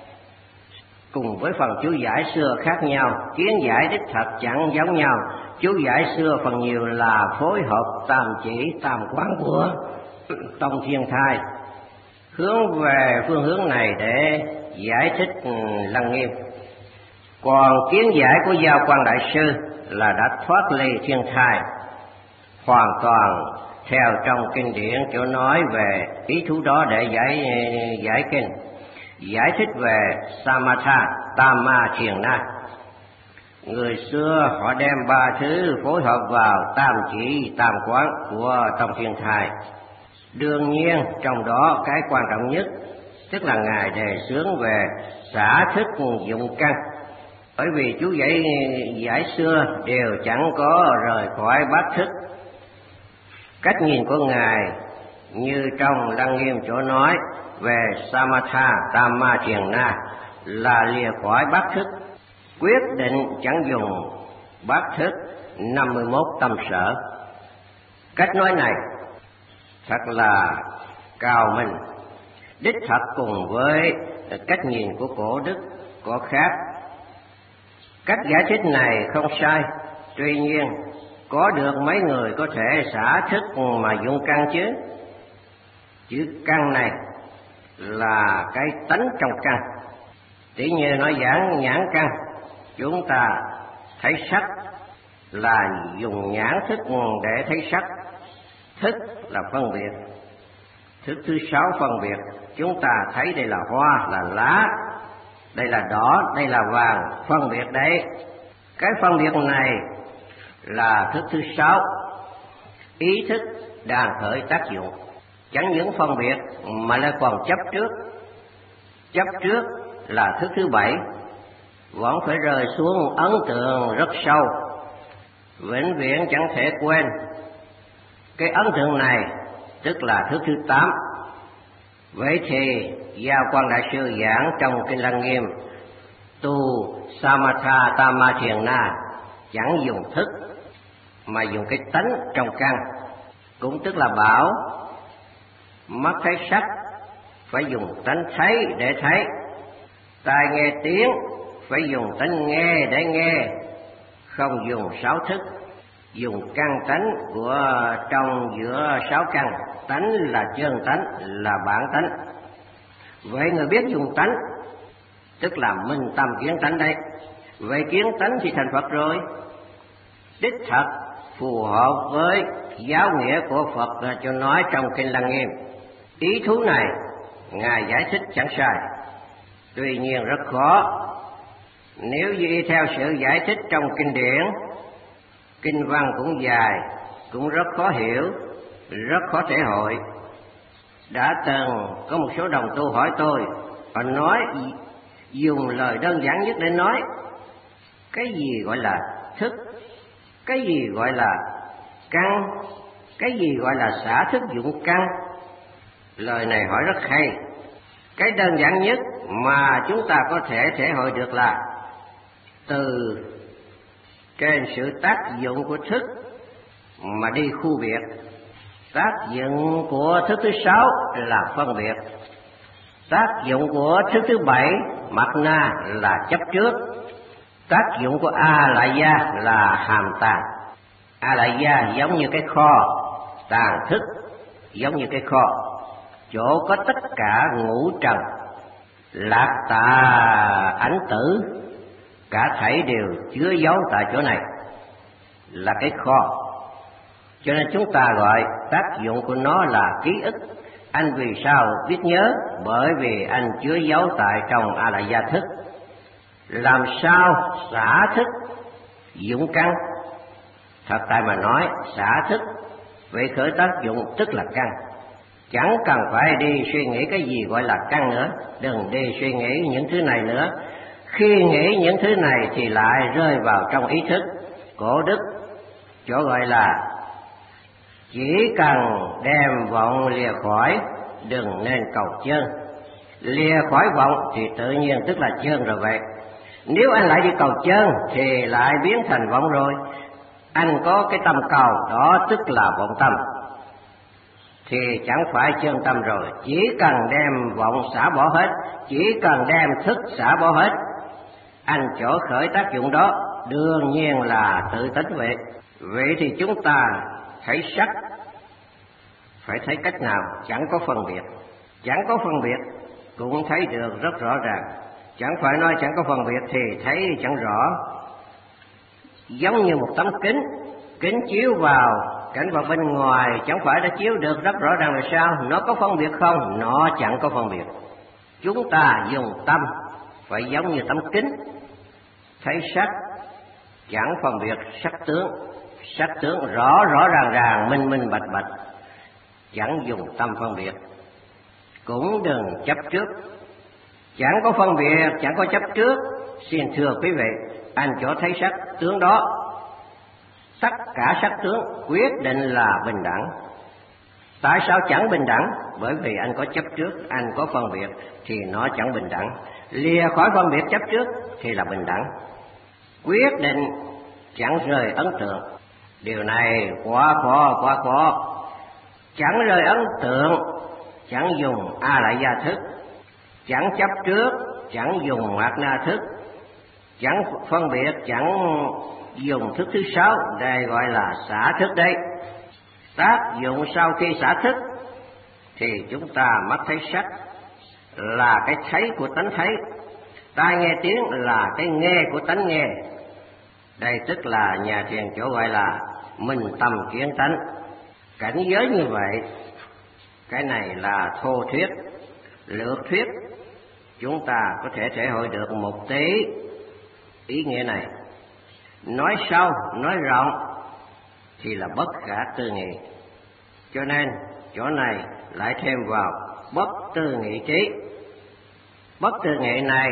Cùng với phần chú giải xưa khác nhau, kiến giải đích thật chẳng giống nhau. Chú giải xưa phần nhiều là phối hợp tam chỉ tam quán của Tông Thiên Thai, hướng về phương hướng này để giải thích Lăng Nghiêm. Còn kiến giải của Giao Quang Đại Sư là đã thoát ly thiên thai, hoàn toàn theo trong kinh điển chỗ nói về ý thú đó để giải giải kinh, giải thích về Samatha, Tama, Thiền Na. Người xưa họ đem ba thứ phối hợp vào tam chỉ tam quán của Tông Thiên Thai. Đương nhiên trong đó cái quan trọng nhất tức là Ngài đề xướng về xả thức dụng căn, bởi vì chú giải giải xưa đều chẳng có rời khỏi bát thức. Cách nhìn của Ngài như trong Lăng Nghiêm chỗ nói về Samatha, Tama, Thiền Na là lìa khỏi bát thức, quyết định chẳng dùng bát thức năm mươi mốt tâm sở. Cách nói này thật là cao minh, đích thật cùng với cách nhìn của Cổ Đức có khác. Cách giải thích này không sai, tuy nhiên có được mấy người có thể xả thức mà dụng căn chứ? Chữ căn này là cái tánh trong căn. Tỷ như nói giảng nhãn căn, chúng ta thấy sắc là dùng nhãn thức để thấy sắc. Thức là phân biệt. Thức thứ sáu phân biệt, chúng ta thấy đây là hoa, là lá, đây là đỏ, đây là vàng, phân biệt đấy. Cái phân biệt này là thức thứ sáu. Ý thức đang khởi tác dụng, chẳng những phân biệt mà lại còn chấp trước. Chấp trước là thức thứ bảy, vẫn phải rơi xuống ấn tượng rất sâu, vĩnh viễn chẳng thể quên. Cái ấn tượng này tức là thức thứ tám. Vậy thì Giao Quang Đại Sư giảng trong Kinh Lăng Nghiêm, tu Samatha, Tama, Thiền Na chẳng dùng thức mà dùng cái tánh trong căn, cũng tức là bảo mắt thấy sắc phải dùng tánh thấy để thấy, tai nghe tiếng phải dùng tánh nghe để nghe, không dùng sáu thức, dùng căn tánh của trong giữa sáu căn. Tánh là chân tánh, là bản tánh. Vậy người biết dùng tánh tức là minh tâm kiến tánh đấy. Vậy kiến tánh thì thành Phật rồi. Đích thật phù hợp với giáo nghĩa của Phật cho nói trong Kinh Lăng Nghiêm. Ý thú này Ngài giải thích chẳng sai, tuy nhiên rất khó. Nếu như y theo sự giải thích trong kinh điển, kinh văn cũng dài, cũng rất khó hiểu, rất khó thể hội. Đã từng có một số đồng tu hỏi tôi, họ nói dùng lời đơn giản nhất để nói cái gì gọi là thức, cái gì gọi là căn, cái gì gọi là xả thức dụng căn. Lời này hỏi rất hay. Cái đơn giản nhất mà chúng ta có thể thể hội được là từ trên sự tác dụng của thức mà đi khu biệt. Tác dụng của thức thứ sáu là phân biệt. Tác dụng của thức thứ bảy, Mạt Na, là chấp trước. Tác dụng của A Lại Gia là hàm tàn. A Lại Gia giống như cái kho, tàn thức giống như cái kho, chỗ có tất cả ngũ trần, lạc tà ảnh tử, cả thảy đều chứa giấu tại chỗ này, là cái kho. Cho nên chúng ta gọi tác dụng của nó là ký ức. Anh vì sao biết nhớ? Bởi vì anh chứa giấu tại trong A Lại Gia thức. Làm sao xả thức dụng căn? Thật tại mà nói, xả thức vậy khởi tác dụng tức là căn. Chẳng cần phải đi suy nghĩ cái gì gọi là căn nữa. Đừng đi suy nghĩ những thứ này nữa. Khi nghĩ những thứ này thì lại rơi vào trong ý thức. Cổ Đức chỗ gọi là chỉ cần đem vọng lìa khỏi, đừng nên cầu chân. Lìa khỏi vọng thì tự nhiên tức là chân rồi vậy. Nếu anh lại đi cầu chân thì lại biến thành vọng rồi. anh có cái tâm cầu, đó tức là vọng tâm, thì chẳng phải chân tâm rồi. Chỉ cần đem vọng xả bỏ hết, chỉ cần đem thức xả bỏ hết, anh chỗ khởi tác dụng đó đương nhiên là tự tánh vậy. Vậy thì chúng ta thấy sắc phải thấy cách nào? Chẳng có phân biệt. Chẳng có phân biệt cũng thấy được rất rõ ràng. Chẳng phải nói chẳng có phân biệt thì thấy chẳng rõ. Giống như một tấm kính, kính chiếu vào cảnh vật bên ngoài, chẳng phải đã chiếu được rất rõ ràng là sao? Nó có phân biệt không? Nó chẳng có phân biệt. Chúng ta dùng tâm phải giống như tấm kính, thấy sắc chẳng phân biệt sắc tướng, sắc tướng rõ rõ ràng ràng, minh minh bạch bạch, chẳng dùng tâm phân biệt. Cũng đừng chấp trước, chẳng có phân biệt, chẳng có chấp trước. Xin thưa quý vị, anh chỗ thấy sắc tướng đó, tất cả sắc tướng quyết định là bình đẳng. Tại sao chẳng bình đẳng? Bởi vì anh có chấp trước, anh có phân biệt thì nó chẳng bình đẳng. Lìa khỏi phân biệt chấp trước thì là bình đẳng. Quyết định chẳng rời ấn tượng. Điều này quá khó, quá khó. Chẳng rời ấn tượng, chẳng dùng a lại gia thức, chẳng chấp trước, chẳng dùng hoạt na thức, chẳng phân biệt, chẳng dùng thức thứ sáu, đây gọi là xả thức đấy. Tác dụng sau khi xả thức thì chúng ta mắt thấy sắc là cái thấy của tánh thấy, tai nghe tiếng là cái nghe của tánh nghe. Đây tức là nhà thiền chỗ gọi là minh tâm kiến tánh. Cảnh giới như vậy, cái này là thô thuyết, lược thuyết. Chúng ta có thể thể hội được một tí ý nghĩa này. Nói sâu, nói rộng thì là bất khả tư nghị. Cho nên chỗ này lại thêm vào bất tư nghị trí. Bất tư nghị này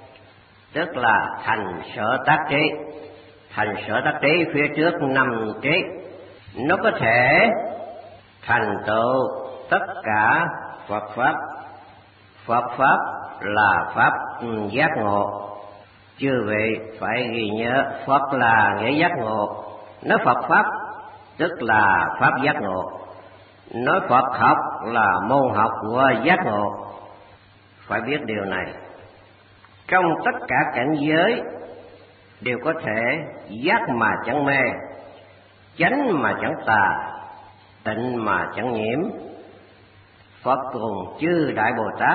tức là thành sở tác trí. Thành sở tác trí phía trước năm trí, nó có thể thành tựu tất cả Phật pháp. Phật pháp là pháp giác ngộ. Chư vị phải ghi nhớ, Phật là nghĩa giác ngộ. Nói Phật pháp tức là pháp giác ngộ. Nói Phật học là môn học của giác ngộ. Phải biết điều này. Trong tất cả cảnh giới đều có thể giác mà chẳng mê, chánh mà chẳng tà, tịnh mà chẳng nhiễm. Phật cùng chư Đại Bồ Tát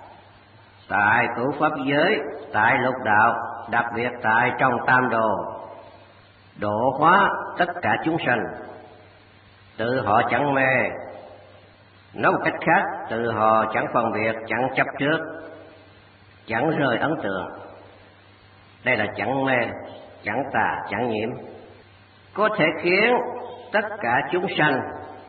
tại cửu pháp giới, tại lục đạo, đặc biệt tại trong tam đồ, độ hóa tất cả chúng sanh. Tự họ chẳng mê, nói một cách khác, tự họ chẳng phân biệt, chẳng chấp trước, chẳng rơi ấn tượng. Đây là chẳng mê, chẳng tà, chẳng nhiễm. Có thể khiến tất cả chúng sanh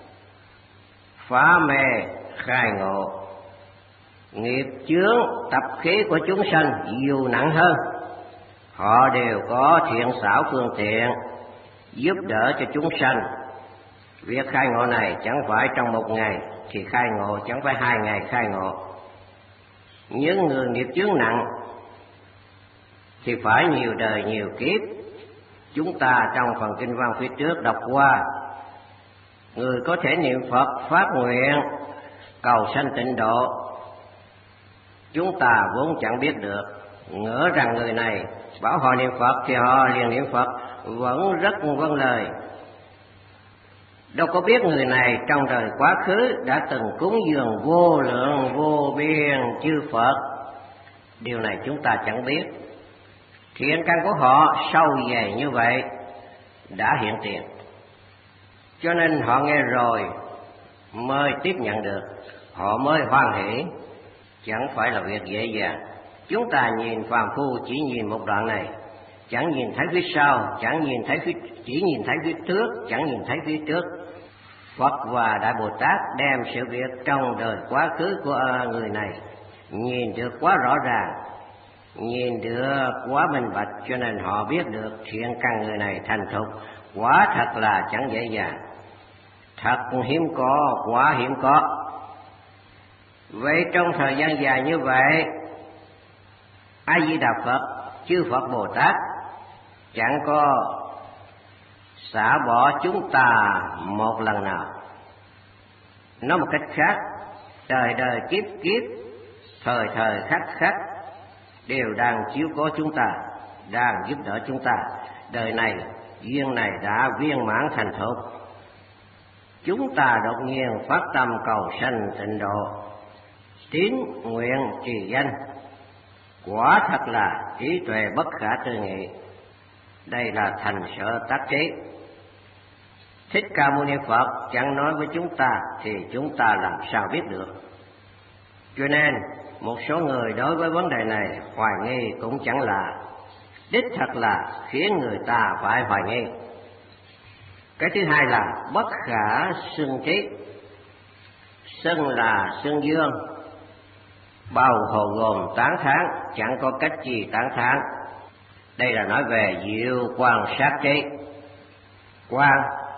phá mê khai ngộ. Nghiệp chướng tập khí của chúng sanh dù nặng hơn, họ đều có thiện xảo phương tiện giúp đỡ cho chúng sanh. Việc khai ngộ này chẳng phải trong một ngày thì khai ngộ, chẳng phải hai ngày khai ngộ. Những người nghiệp chướng nặng thì phải nhiều đời nhiều kiếp. Chúng ta trong phần kinh văn phía trước đọc qua, người có thể niệm Phật phát nguyện cầu sanh tịnh độ, chúng ta vốn chẳng biết được, ngỡ rằng người này bảo họ niệm Phật thì họ liền niệm Phật, vẫn rất vâng lời. Đâu có biết người này trong đời quá khứ đã từng cúng dường vô lượng vô biên chư Phật. Điều này chúng ta chẳng biết. Thiện căn của họ sâu dày như vậy đã hiện tiền, cho nên họ nghe rồi mới tiếp nhận được, họ mới hoan hỷ. Chẳng phải là việc dễ dàng. Chúng ta nhìn phàm phu chỉ nhìn một đoạn này, chẳng nhìn thấy phía sau, chẳng nhìn thấy phía, chỉ nhìn thấy phía trước, chẳng nhìn thấy phía trước. Phật và Đại Bồ Tát đem sự việc trong đời quá khứ của người này nhìn được quá rõ ràng, nhìn được quá minh bạch, cho nên họ biết được thiện căn người này thành thục. Quả thật là chẳng dễ dàng, thật hiếm có, quá hiếm có. Vậy trong thời gian dài như vậy, A Di Đà Phật, chư Phật Bồ Tát chẳng có xả bỏ chúng ta một lần nào. Nói một cách khác, đời đời kiếp kiếp, thời thời khắc khắc đều đang chiếu cố chúng ta, đang giúp đỡ chúng ta. Đời này duyên này đã viên mãn thành thục, chúng ta đột nhiên phát tâm cầu sanh tịnh độ, tín nguyện trì danh, quả thật là trí tuệ bất khả tư nghị. Đây là thành sở tác trí. Thích Ca Mâu Ni Phật chẳng nói với chúng ta thì chúng ta làm sao biết được. Cho nên một số người đối với vấn đề này hoài nghi cũng chẳng lạ, đích thật là khiến người ta phải hoài nghi. Cái thứ hai là bất khả xưng trí. Xưng là xưng dương, bao hồ gồm tán thán, chẳng có cách gì tán thán. Đây là nói về diệu quan sát trí. Quan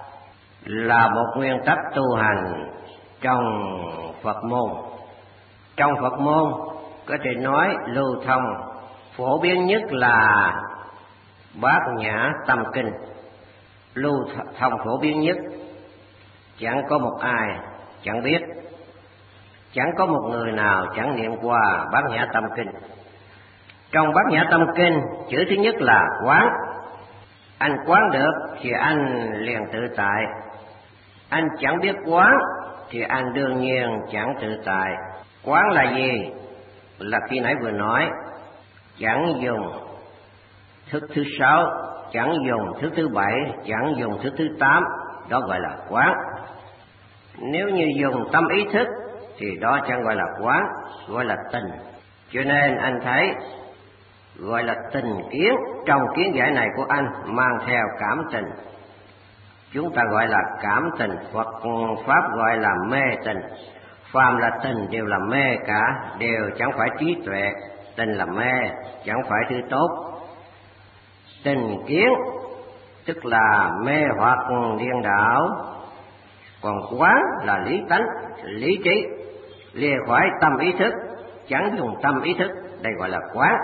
là một nguyên tắc tu hành trong Phật môn. Trong Phật môn có thể nói lưu thông phổ biến nhất là Bát Nhã Tâm Kinh. Lưu thông phổ biến nhất, chẳng có một ai chẳng biết, chẳng có một người nào chẳng niệm qua Bát Nhã Tâm Kinh. Trong Bát Nhã Tâm Kinh, chữ thứ nhất là quán. Anh quán được thì anh liền tự tại. Anh chẳng biết quán thì anh đương nhiên chẳng tự tại. Quán là gì? Là khi nãy vừa nói, chẳng dùng thức thứ sáu, chẳng dùng thức thứ bảy, chẳng dùng thức thứ tám, đó gọi là quán. Nếu như dùng tâm ý thức thì đó chẳng gọi là quán, gọi là tình. Cho nên anh thấy gọi là tình kiến. Trong kiến giải này của anh mang theo cảm tình, chúng ta gọi là cảm tình. Phật Pháp gọi là mê tình. Phàm là tình đều là mê cả, đều chẳng phải trí tuệ. Tình là mê, chẳng phải thứ tốt. Tình kiến tức là mê hoặc điên đảo, còn quán là lý tánh, lý trí, lìa khỏi tâm ý thức, chẳng dùng tâm ý thức, đây gọi là quán.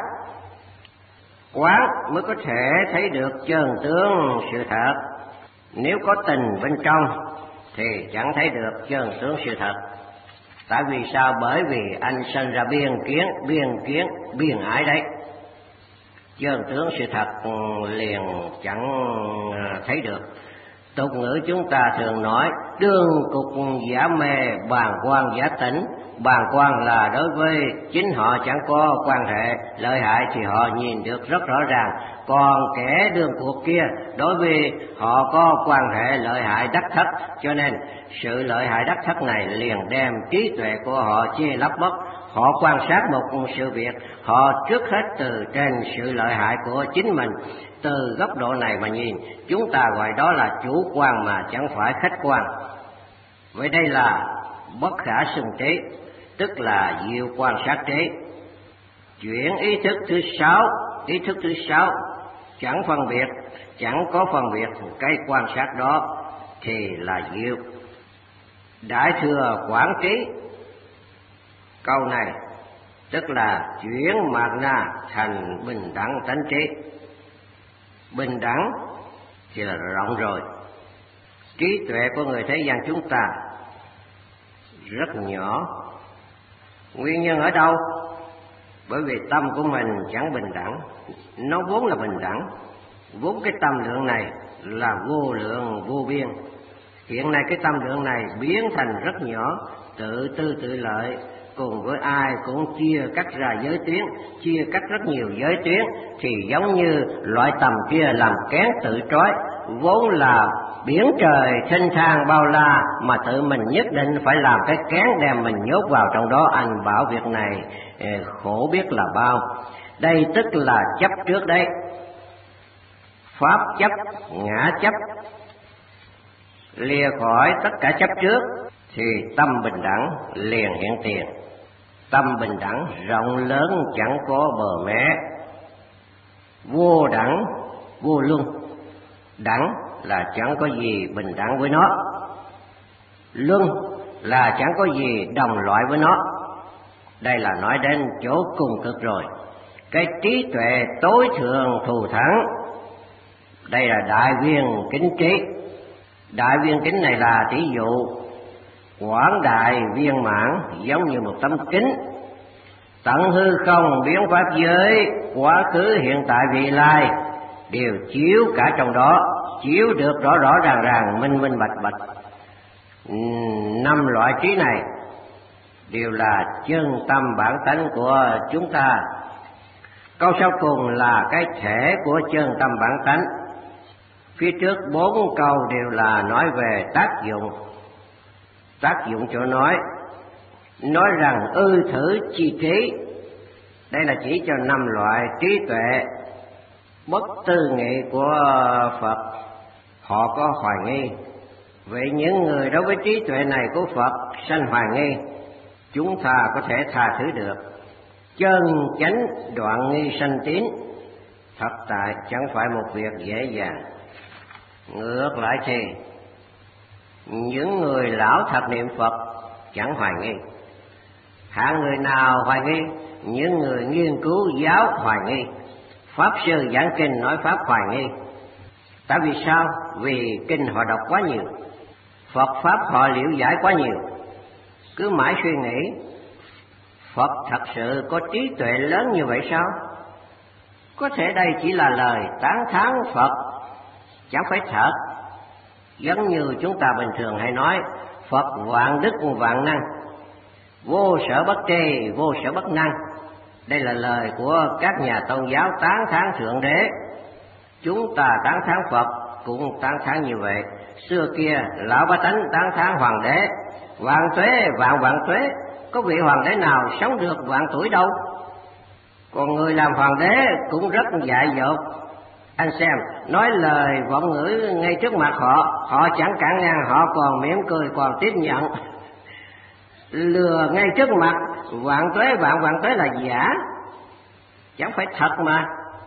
Quán mới có thể thấy được chân tướng sự thật. Nếu có tình bên trong thì chẳng thấy được chân tướng sự thật. Tại vì sao? Bởi vì anh sinh ra biên kiến, biên kiến, biên ái đấy. Chân tướng sự thật liền chẳng thấy được. Tục ngữ chúng ta thường nói đương cục giả mê, bàng quan giả tỉnh. Bàng quan là đối với chính họ chẳng có quan hệ lợi hại thì họ nhìn được rất rõ ràng. Còn kẻ đương cuộc kia đối với họ có quan hệ lợi hại đắc thất, cho nên sự lợi hại đắc thất này liền đem trí tuệ của họ che lấp mất. Họ quan sát một sự việc, họ trước hết từ trên sự lợi hại của chính mình, từ góc độ này mà nhìn, chúng ta gọi đó là chủ quan mà chẳng phải khách quan. Vậy đây là bất khả xưng trí, tức là diệu quan sát trí. Chuyển ý thức thứ sáu, ý thức thứ sáu chẳng phân biệt, chẳng có phân biệt cái quan sát đó thì là diệu. Đại thừa quán trí, câu này tức là chuyển mạt na thành bình đẳng tánh trí. Bình đẳng thì là rộng rồi. Trí tuệ của người thế gian chúng ta rất nhỏ. Nguyên nhân ở đâu? Bởi vì tâm của mình chẳng bình đẳng. Nó vốn là bình đẳng, vốn cái tâm lượng này là vô lượng vô biên. Hiện nay cái tâm lượng này biến thành rất nhỏ, tự tư tự lợi, cùng với ai cũng chia cắt ra giới tuyến, chia cắt rất nhiều giới tuyến, thì giống như loại tầm kia làm kén tự trói, vốn là biển trời thênh thang bao la mà tự mình nhất định phải làm cái kén đem mình nhốt vào trong đó. Anh bảo việc này khổ biết là bao. Đây tức là chấp trước đấy. Pháp chấp, ngã chấp, lìa khỏi tất cả chấp trước thì tâm bình đẳng liền hiện tiền. Tâm bình đẳng rộng lớn chẳng có bờ mé, vô đẳng vô luân. Đẳng là chẳng có gì bình đẳng với nó, luân là chẳng có gì đồng loại với nó. Đây là nói đến chỗ cùng cực rồi. Cái trí tuệ tối thượng thù thắng Đây là đại viên kính trí. Đại viên kính này là tỷ dụ quảng đại viên mãn, giống như một tấm kính tận hư không biến pháp giới, quá khứ hiện tại vị lai đều chiếu cả trong đó, chiếu được rõ rõ ràng ràng, minh minh bạch bạch. Năm loại trí này đều là chân tâm bản tánh của chúng ta. Câu sau cùng là cái thể của chân tâm bản tánh. Phía trước bốn câu đều là nói về tác dụng. Tác dụng chỗ nói, nói rằng ư thử chi trí. Đây là chỉ cho năm loại trí tuệ bất tư nghị của Phật. Họ có hoài nghi. Vậy những người đối với trí tuệ này của Phật sanh hoài nghi, chúng ta có thể tha thứ được. Chân chánh đoạn nghi sanh tín, thật tại chẳng phải một việc dễ dàng. Ngược lại thì những người lão thật niệm Phật chẳng hoài nghi. Hạng người nào hoài nghi? Những người nghiên cứu giáo hoài nghi. Pháp sư giảng kinh nói pháp hoài nghi. Tại vì sao? Vì kinh họ đọc quá nhiều, Phật pháp họ liễu giải quá nhiều, cứ mãi suy nghĩ Phật thật sự có trí tuệ lớn như vậy sao? Có thể đây chỉ là lời tán thán Phật, chẳng phải thật. Giống như chúng ta bình thường hay nói Phật vạn đức vạn năng, vô sở bất tri, vô sở bất năng. Đây là lời của các nhà tôn giáo tán thán Thượng Đế. Chúng ta tán thán Phật cũng tán thán như vậy. Xưa kia lão bá tánh tán thán Hoàng đế, vạn tuế vạn vạn tuế. Có vị Hoàng đế nào sống được vạn tuổi đâu. Còn người làm Hoàng đế cũng rất dại dột. Anh xem, nói lời vọng ngữ ngay trước mặt họ, họ chẳng cản ngang, họ còn mỉm cười, còn tiếp nhận. Lừa ngay trước mặt, vạn tuế vạn vạn tuế là giả, chẳng phải thật mà.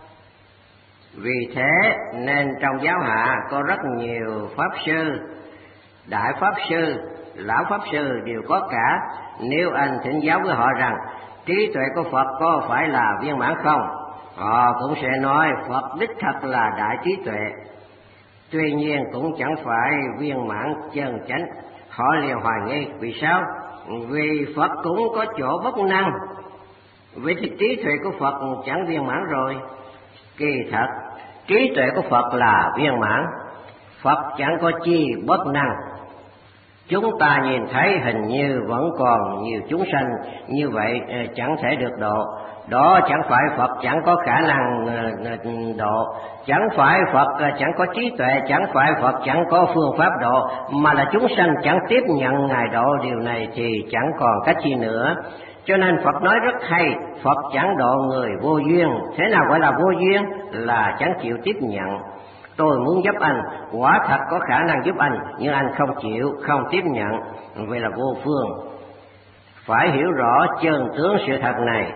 Vì thế nên trong giáo hạ có rất nhiều pháp sư, đại pháp sư, lão pháp sư đều có cả. Nếu anh thỉnh giáo với họ rằng trí tuệ của Phật có phải là viên mãn không, họ cũng sẽ nói Phật đích thật là đại trí tuệ. Tuy nhiên cũng chẳng phải viên mãn chân chánh. Họ liền hoài nghi. Vì sao? Vì Phật cũng có chỗ bất năng. Vậy thì trí tuệ của Phật chẳng viên mãn rồi. Kỳ thật trí tuệ của Phật là viên mãn, Phật chẳng có chi bất năng. Chúng ta nhìn thấy hình như vẫn còn nhiều chúng sanh như vậy chẳng thể được độ. Đó chẳng phải Phật chẳng có khả năng độ, chẳng phải Phật chẳng có trí tuệ, chẳng phải Phật chẳng có phương pháp độ, mà là chúng sanh chẳng tiếp nhận Ngài độ. Điều này thì chẳng còn cách chi nữa. Cho nên Phật nói rất hay, Phật chẳng độ người vô duyên. Thế nào gọi là vô duyên? Là chẳng chịu tiếp nhận. Tôi muốn giúp anh, quả thật có khả năng giúp anh, nhưng anh không chịu, không tiếp nhận, vậy là vô phương. Phải hiểu rõ chân tướng sự thật này.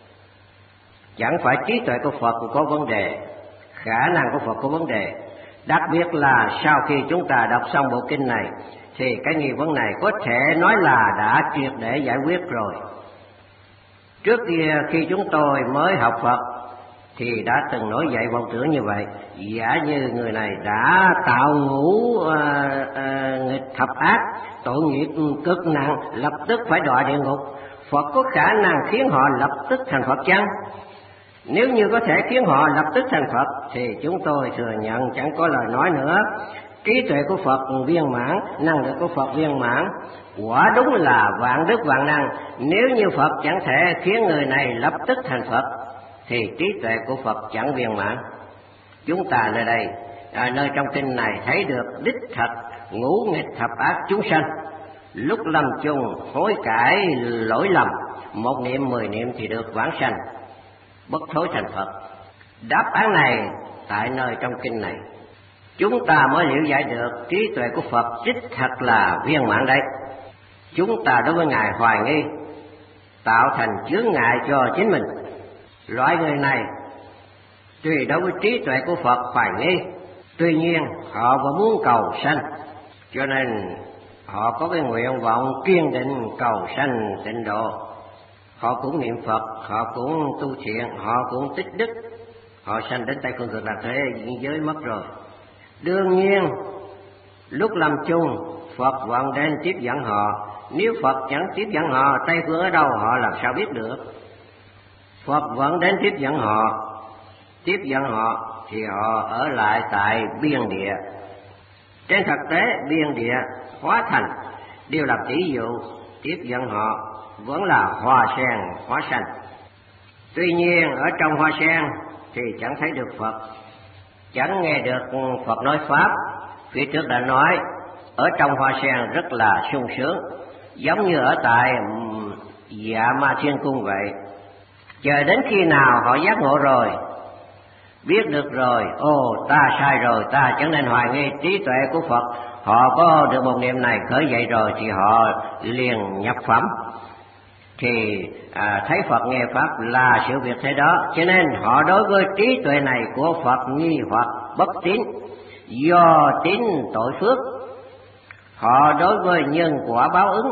Chẳng phải trí tuệ của Phật có vấn đề, khả năng của Phật có vấn đề. Đặc biệt là sau khi chúng ta đọc xong bộ kinh này, thì cái nghi vấn này có thể nói là đã triệt để giải quyết rồi. Trước kia khi chúng tôi mới học Phật thì đã từng nổi dậy vọng tưởng như vậy. Giả như người này đã tạo ngũ uh, uh, nghịch thập ác, tội nghiệp cực nặng, lập tức phải đọa địa ngục, Phật có khả năng khiến họ lập tức thành Phật chăng? Nếu như có thể khiến họ lập tức thành Phật thì chúng tôi thừa nhận chẳng có lời nói nữa. Trí tuệ của Phật viên mãn, năng lực của Phật viên mãn, quả đúng là vạn đức vạn năng. Nếu như Phật chẳng thể khiến người này lập tức thành Phật thì trí tuệ của Phật chẳng viên mãn. Chúng ta nơi đây, à, nơi trong kinh này thấy được đích thật ngũ nghịch thập ác chúng sanh lúc lâm chung hối cải lỗi lầm, một niệm mười niệm thì được vãng sanh, bất thối thành Phật. Đáp án này tại nơi trong kinh này chúng ta mới hiểu giải được trí tuệ của Phật đích thật là viên mãn đấy. Chúng ta đối với Ngài hoài nghi, tạo thành chướng ngại cho chính mình. Loại người này tuy đối với trí tuệ của Phật hoài nghi, tuy nhiên họ vẫn muốn cầu sanh, cho nên họ có cái nguyện vọng kiên định cầu sanh tịnh độ. Họ cũng niệm Phật, họ cũng tu thiện, họ cũng tích đức, họ sanh đến Tây Phương Cực Lạc thế giới mất rồi. Đương nhiên lúc lâm chung Phật vẫn đến tiếp dẫn họ. Nếu Phật chẳng tiếp dẫn họ, Tây Phương ở đâu họ làm sao biết được? Phật vẫn đến tiếp dẫn họ. Tiếp dẫn họ thì họ ở lại tại biên địa. Trên thực tế biên địa hóa thành đều là tỷ dụ, tiếp dẫn họ vẫn là hoa sen hóa sanh. Tuy nhiên ở trong hoa sen thì chẳng thấy được Phật, chẳng nghe được Phật nói Pháp. Phía trước đã nói, ở trong hoa sen rất là sung sướng, giống như ở tại Dạ Ma Thiên Cung vậy. Chờ đến khi nào họ giác ngộ rồi, biết được rồi, ồ ta sai rồi, ta chẳng nên hoài nghi trí tuệ của Phật. Họ có được một niệm này khởi dậy rồi thì họ liền nhập phẩm. Thì à, thấy Phật nghe Pháp là sự việc thế đó. Cho nên họ đối với trí tuệ này của Phật nghi hoặc bất tín, do tín tội phước. Họ đối với nhân quả báo ứng,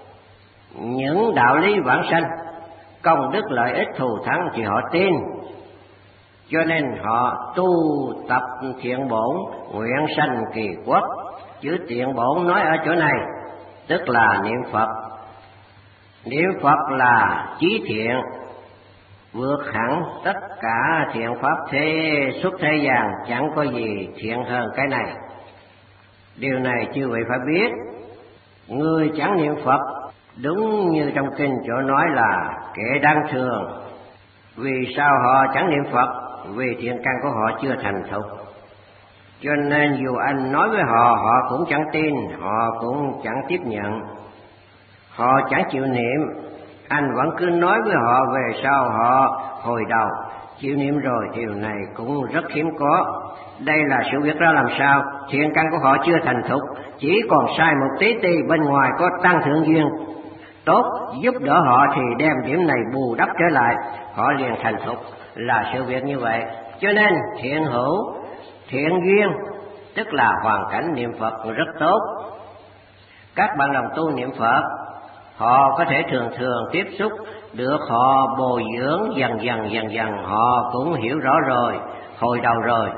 những đạo lý vãng sanh, công đức lợi ích thù thắng thì họ tin. Cho nên họ tu tập thiện bổn, nguyện sanh kỳ quốc. Chữ thiện bổn nói ở chỗ này tức là niệm Phật. Niệm Phật là chí thiện, vượt hẳn tất cả thiện pháp thế xuất thế gian, chẳng có gì thiện hơn cái này. Điều này chư vị phải biết. Người chẳng niệm Phật, đúng như trong kinh chỗ nói là kẻ đáng thương. Vì sao họ chẳng niệm Phật? Vì thiện căn của họ chưa thành thục. Cho nên dù anh nói với họ, họ cũng chẳng tin, họ cũng chẳng tiếp nhận. Họ chẳng chịu niệm, anh vẫn cứ nói với họ, về sau họ hồi đầu chịu niệm rồi. Điều này cũng rất hiếm có. Đây là sự việc ra làm sao? Thiện căn của họ chưa thành thục, chỉ còn sai một tí ti, bên ngoài có tăng thượng duyên tốt giúp đỡ họ thì đem điểm này bù đắp trở lại, họ liền thành thục, là sự việc như vậy. Cho nên thiện hữu, thiện duyên tức là hoàn cảnh niệm Phật rất tốt. Các bạn đồng tu niệm Phật, họ có thể thường thường tiếp xúc được, họ bồi dưỡng dần dần dần dần, họ cũng hiểu rõ rồi, hồi đầu rồi.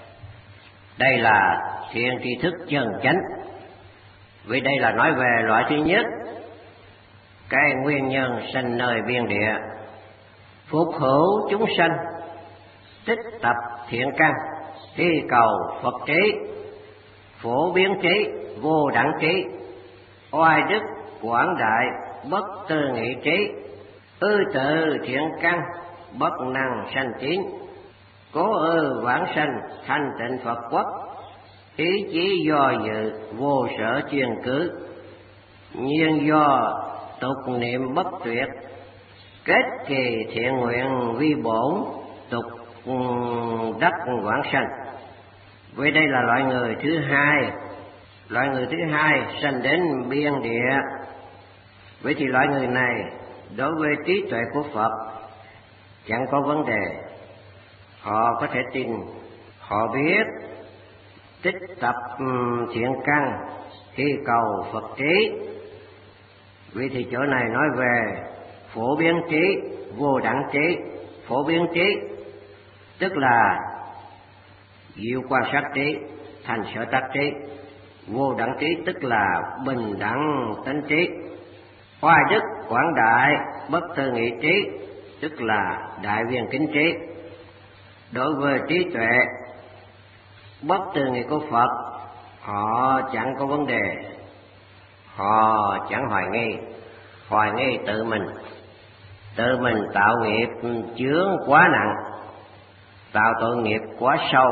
Đây là thiện tri thức chân chánh. Vì đây là nói về loại thứ nhất, cái nguyên nhân sanh nơi biên địa, phục hữu chúng sanh, tích tập thiện căn, thi cầu Phật trí, phổ biến trí, vô đẳng trí, oai đức quảng đại, bất tư nghị trí, ư tự thiện căn, bất năng sanh tín, cố ư vãng sanh, thanh tịnh Phật quốc, ý chí do dự, vô sở chuyên cứ, nhiên do tục niệm bất tuyệt, kết kỳ thiện nguyện vi bổn, tục đắc vãng sanh. Vì đây là loại người thứ hai. Loại người thứ hai sanh đến biên địa. Vậy thì loại người này đối với trí tuệ của Phật chẳng có vấn đề. Họ có thể tin, họ biết tích tập thiện căn, thi cầu Phật trí. Vì thì chỗ này nói về phổ biến trí, vô đẳng trí. Phổ biến trí tức là diệu quan sát trí, thành sở tác trí. Vô đẳng trí tức là bình đẳng tánh trí. Oai đức quảng đại, bất tư nghị trí tức là đại viên kính trí. Đối với trí tuệ bất tư nghị của Phật, họ chẳng có vấn đề, họ chẳng hoài nghi. Hoài nghi tự mình, tự mình tạo nghiệp chướng quá nặng, tạo tội nghiệp quá sâu,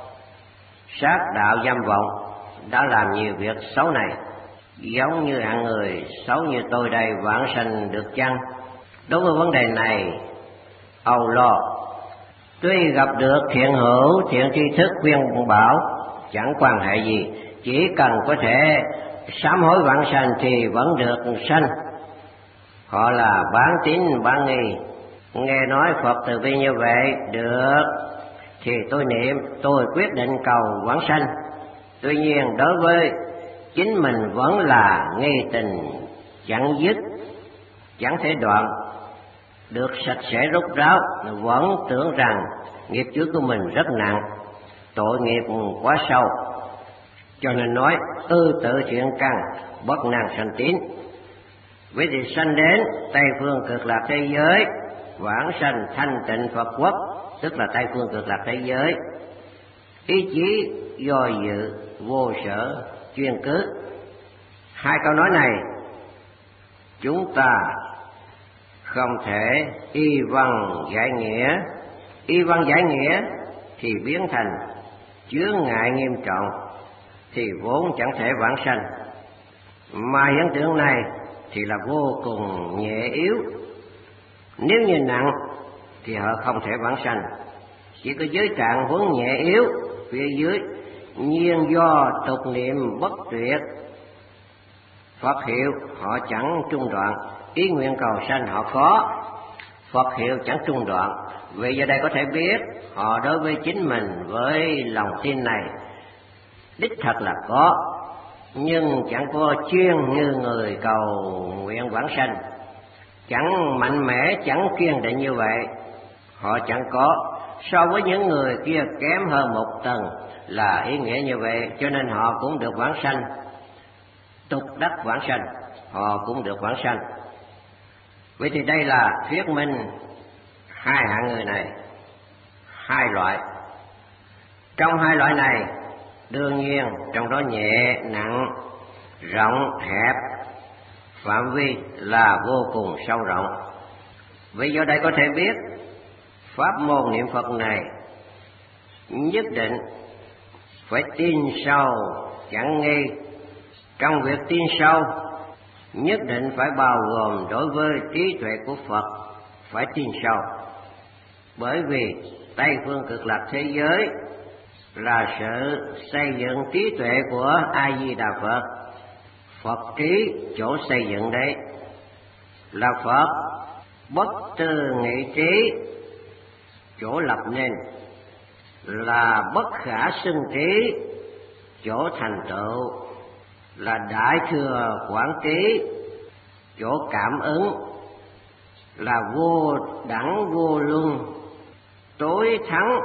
sát đạo dâm vọng, đã làm nhiều việc xấu này. Giống như hạng người xấu như tôi đây vãng sanh được chăng? Đối với vấn đề này, âu lo. Tuy gặp được thiện hữu, thiện tri thức khuyên bảo, chẳng quan hệ gì, chỉ cần có thể sám hối vãng sanh thì vẫn được sanh. Họ là bán tín bán nghi, nghe nói Phật từ bi như vậy, được thì tôi niệm, tôi quyết định cầu vãng sanh. Tuy nhiên đối với chính mình vẫn là nghi tình chẳng dứt, chẳng thể đoạn. được sạch sẽ rốt ráo, vẫn tưởng rằng nghiệp chướng của mình rất nặng, tội nghiệp quá sâu, cho nên nói ư tự thiện căn, bất năng sanh tín. Vậy thì sanh đến Tây phương cực lạc thế giới, vãng sanh thanh tịnh Phật quốc, tức là Tây phương cực lạc thế giới. Ý chí do dự, vô sở, chuyên cứ. Hai câu nói này chúng ta không thể y văn giải nghĩa. Y văn giải nghĩa thì biến thành chướng ngại nghiêm trọng, thì vốn chẳng thể vãng sanh. Mà hiện tượng này thì là vô cùng nhẹ yếu. Nếu như nặng thì họ không thể vãng sanh. Chỉ có giới trạng vốn nhẹ yếu phía dưới, nhiên do tục niệm bất tuyệt, Phật hiệu họ chẳng trung đoạn, ý nguyện cầu sanh họ có, Phật hiệu chẳng trung đoạn. Vì giờ đây có thể biết họ đối với chính mình với lòng tin này đích thật là có, nhưng chẳng có chuyên như người cầu nguyện vãng sanh, chẳng mạnh mẽ, chẳng kiên định như vậy. Họ chẳng có, so với những người kia kém hơn một tầng là ý nghĩa như vậy, cho nên họ cũng được vãng sanh. Tục đắc vãng sanh, họ cũng được vãng sanh. Vậy thì đây là thuyết minh hai hạng người này, hai loại. Trong hai loại này, đương nhiên trong đó nhẹ, nặng, rộng, hẹp, phạm vi là vô cùng sâu rộng. Vì do đây có thể biết pháp môn niệm Phật này nhất định phải tin sâu chẳng nghi. Trong việc tin sâu nhất định phải bao gồm đối với trí tuệ của Phật phải tin sâu. Bởi vì Tây phương cực lạc thế giới là sự xây dựng trí tuệ của A Di Đà Phật. Phật trí chỗ xây dựng đấy là Phật bất tư nghị trí chỗ lập nên, là bất khả xưng trí chỗ thành tựu, là đại thừa quảng trí chỗ cảm ứng, là vô đẳng vô luân tối thắng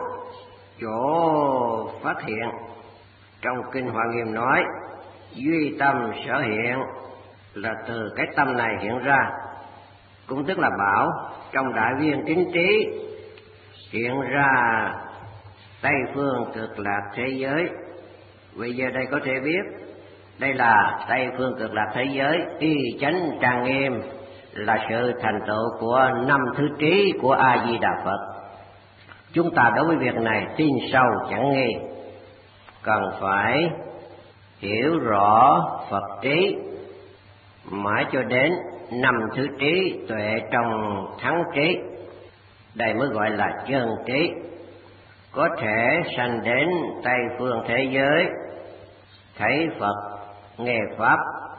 chỗ phát hiện. Trong kinh Hoa Nghiêm nói duy tâm sở hiện, là từ cái tâm này hiện ra, cũng tức là bảo trong đại viên kính trí hiện ra Tây phương cực lạc thế giới. Bây giờ đây có thể biết đây là Tây phương cực lạc thế giới y chánh trang nghiêm, là sự thành tựu của năm thứ trí của A Di Đà Phật. Chúng ta đối với việc này tin sâu chẳng nghi, cần phải hiểu rõ Phật trí mãi cho đến năm thứ trí tuệ trong thắng trí. Đây mới gọi là chân trí. Có thể sanh đến Tây phương thế giới, thấy Phật, nghe Pháp.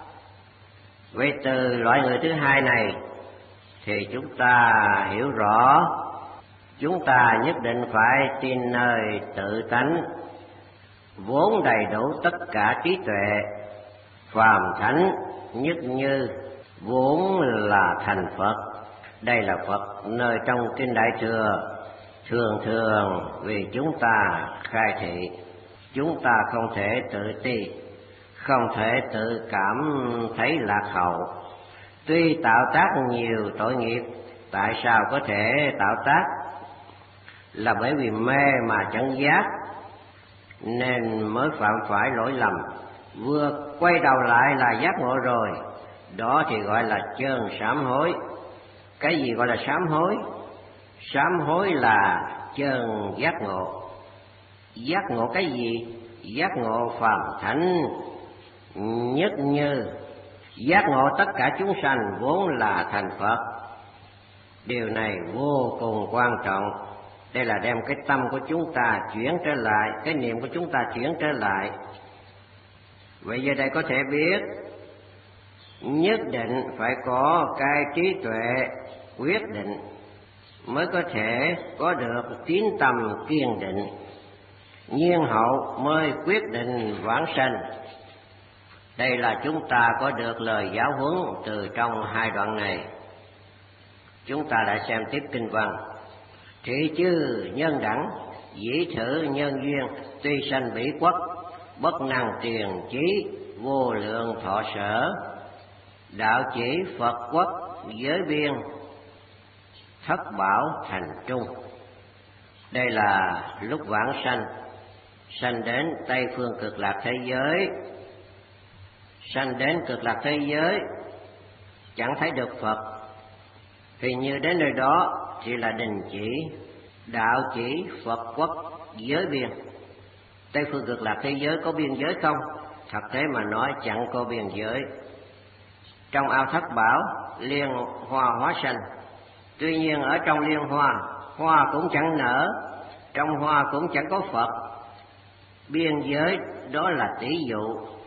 Với từ loại người thứ hai này thì chúng ta hiểu rõ, chúng ta nhất định phải tin nơi tự tánh, vốn đầy đủ tất cả trí tuệ, phàm thánh nhất như, vốn là thành Phật. Đây là Phật nơi trong kinh Đại Thừa thường thường vì chúng ta khai thị. Chúng ta không thể tự ti, không thể tự cảm thấy lạc hậu. Tuy tạo tác nhiều tội nghiệp, tại sao có thể tạo tác? Là bởi vì mê mà chẳng giác, nên mới phạm phải lỗi lầm. Vừa quay đầu lại là giác ngộ rồi, đó thì gọi là chân sám hối. Cái gì gọi là sám hối? Sám hối là chân giác ngộ. Giác ngộ cái gì? Giác ngộ phàm thánh nhất như, giác ngộ tất cả chúng sanh vốn là thành Phật. Điều này vô cùng quan trọng. Đây là đem cái tâm của chúng ta chuyển trở lại, cái niệm của chúng ta chuyển trở lại. Vậy giờ đây có thể biết nhất định phải có cái trí tuệ quyết định mới có thể có được tín tâm kiên định, nhiên hậu mới quyết định vãng sanh. Đây là chúng ta có được lời giáo huấn từ trong hai đoạn này. Chúng ta lại xem tiếp kinh văn. Thị chư nhân đẳng, dĩ thử nhân duyên, tuy sanh bỉ quốc, bất năng tiền chí, vô lượng thọ sở. Đạo chỉ Phật quốc, giới biên, thất bảo thành trung. Đây là lúc vãng sanh, sanh đến Tây phương cực lạc thế giới. Sanh đến cực lạc thế giới chẳng thấy được Phật, thì như đến nơi đó chỉ là đình chỉ, đạo chỉ Phật quốc giới biên. Tây phương cực lạc thế giới có biên giới không? Thật tế mà nói chẳng có biên giới. Trong ao thất bảo liên hoa hóa sanh, tuy nhiên ở trong liên hoa, hoa cũng chẳng nở, trong hoa cũng chẳng có Phật. Biên giới đó là tỷ dụ,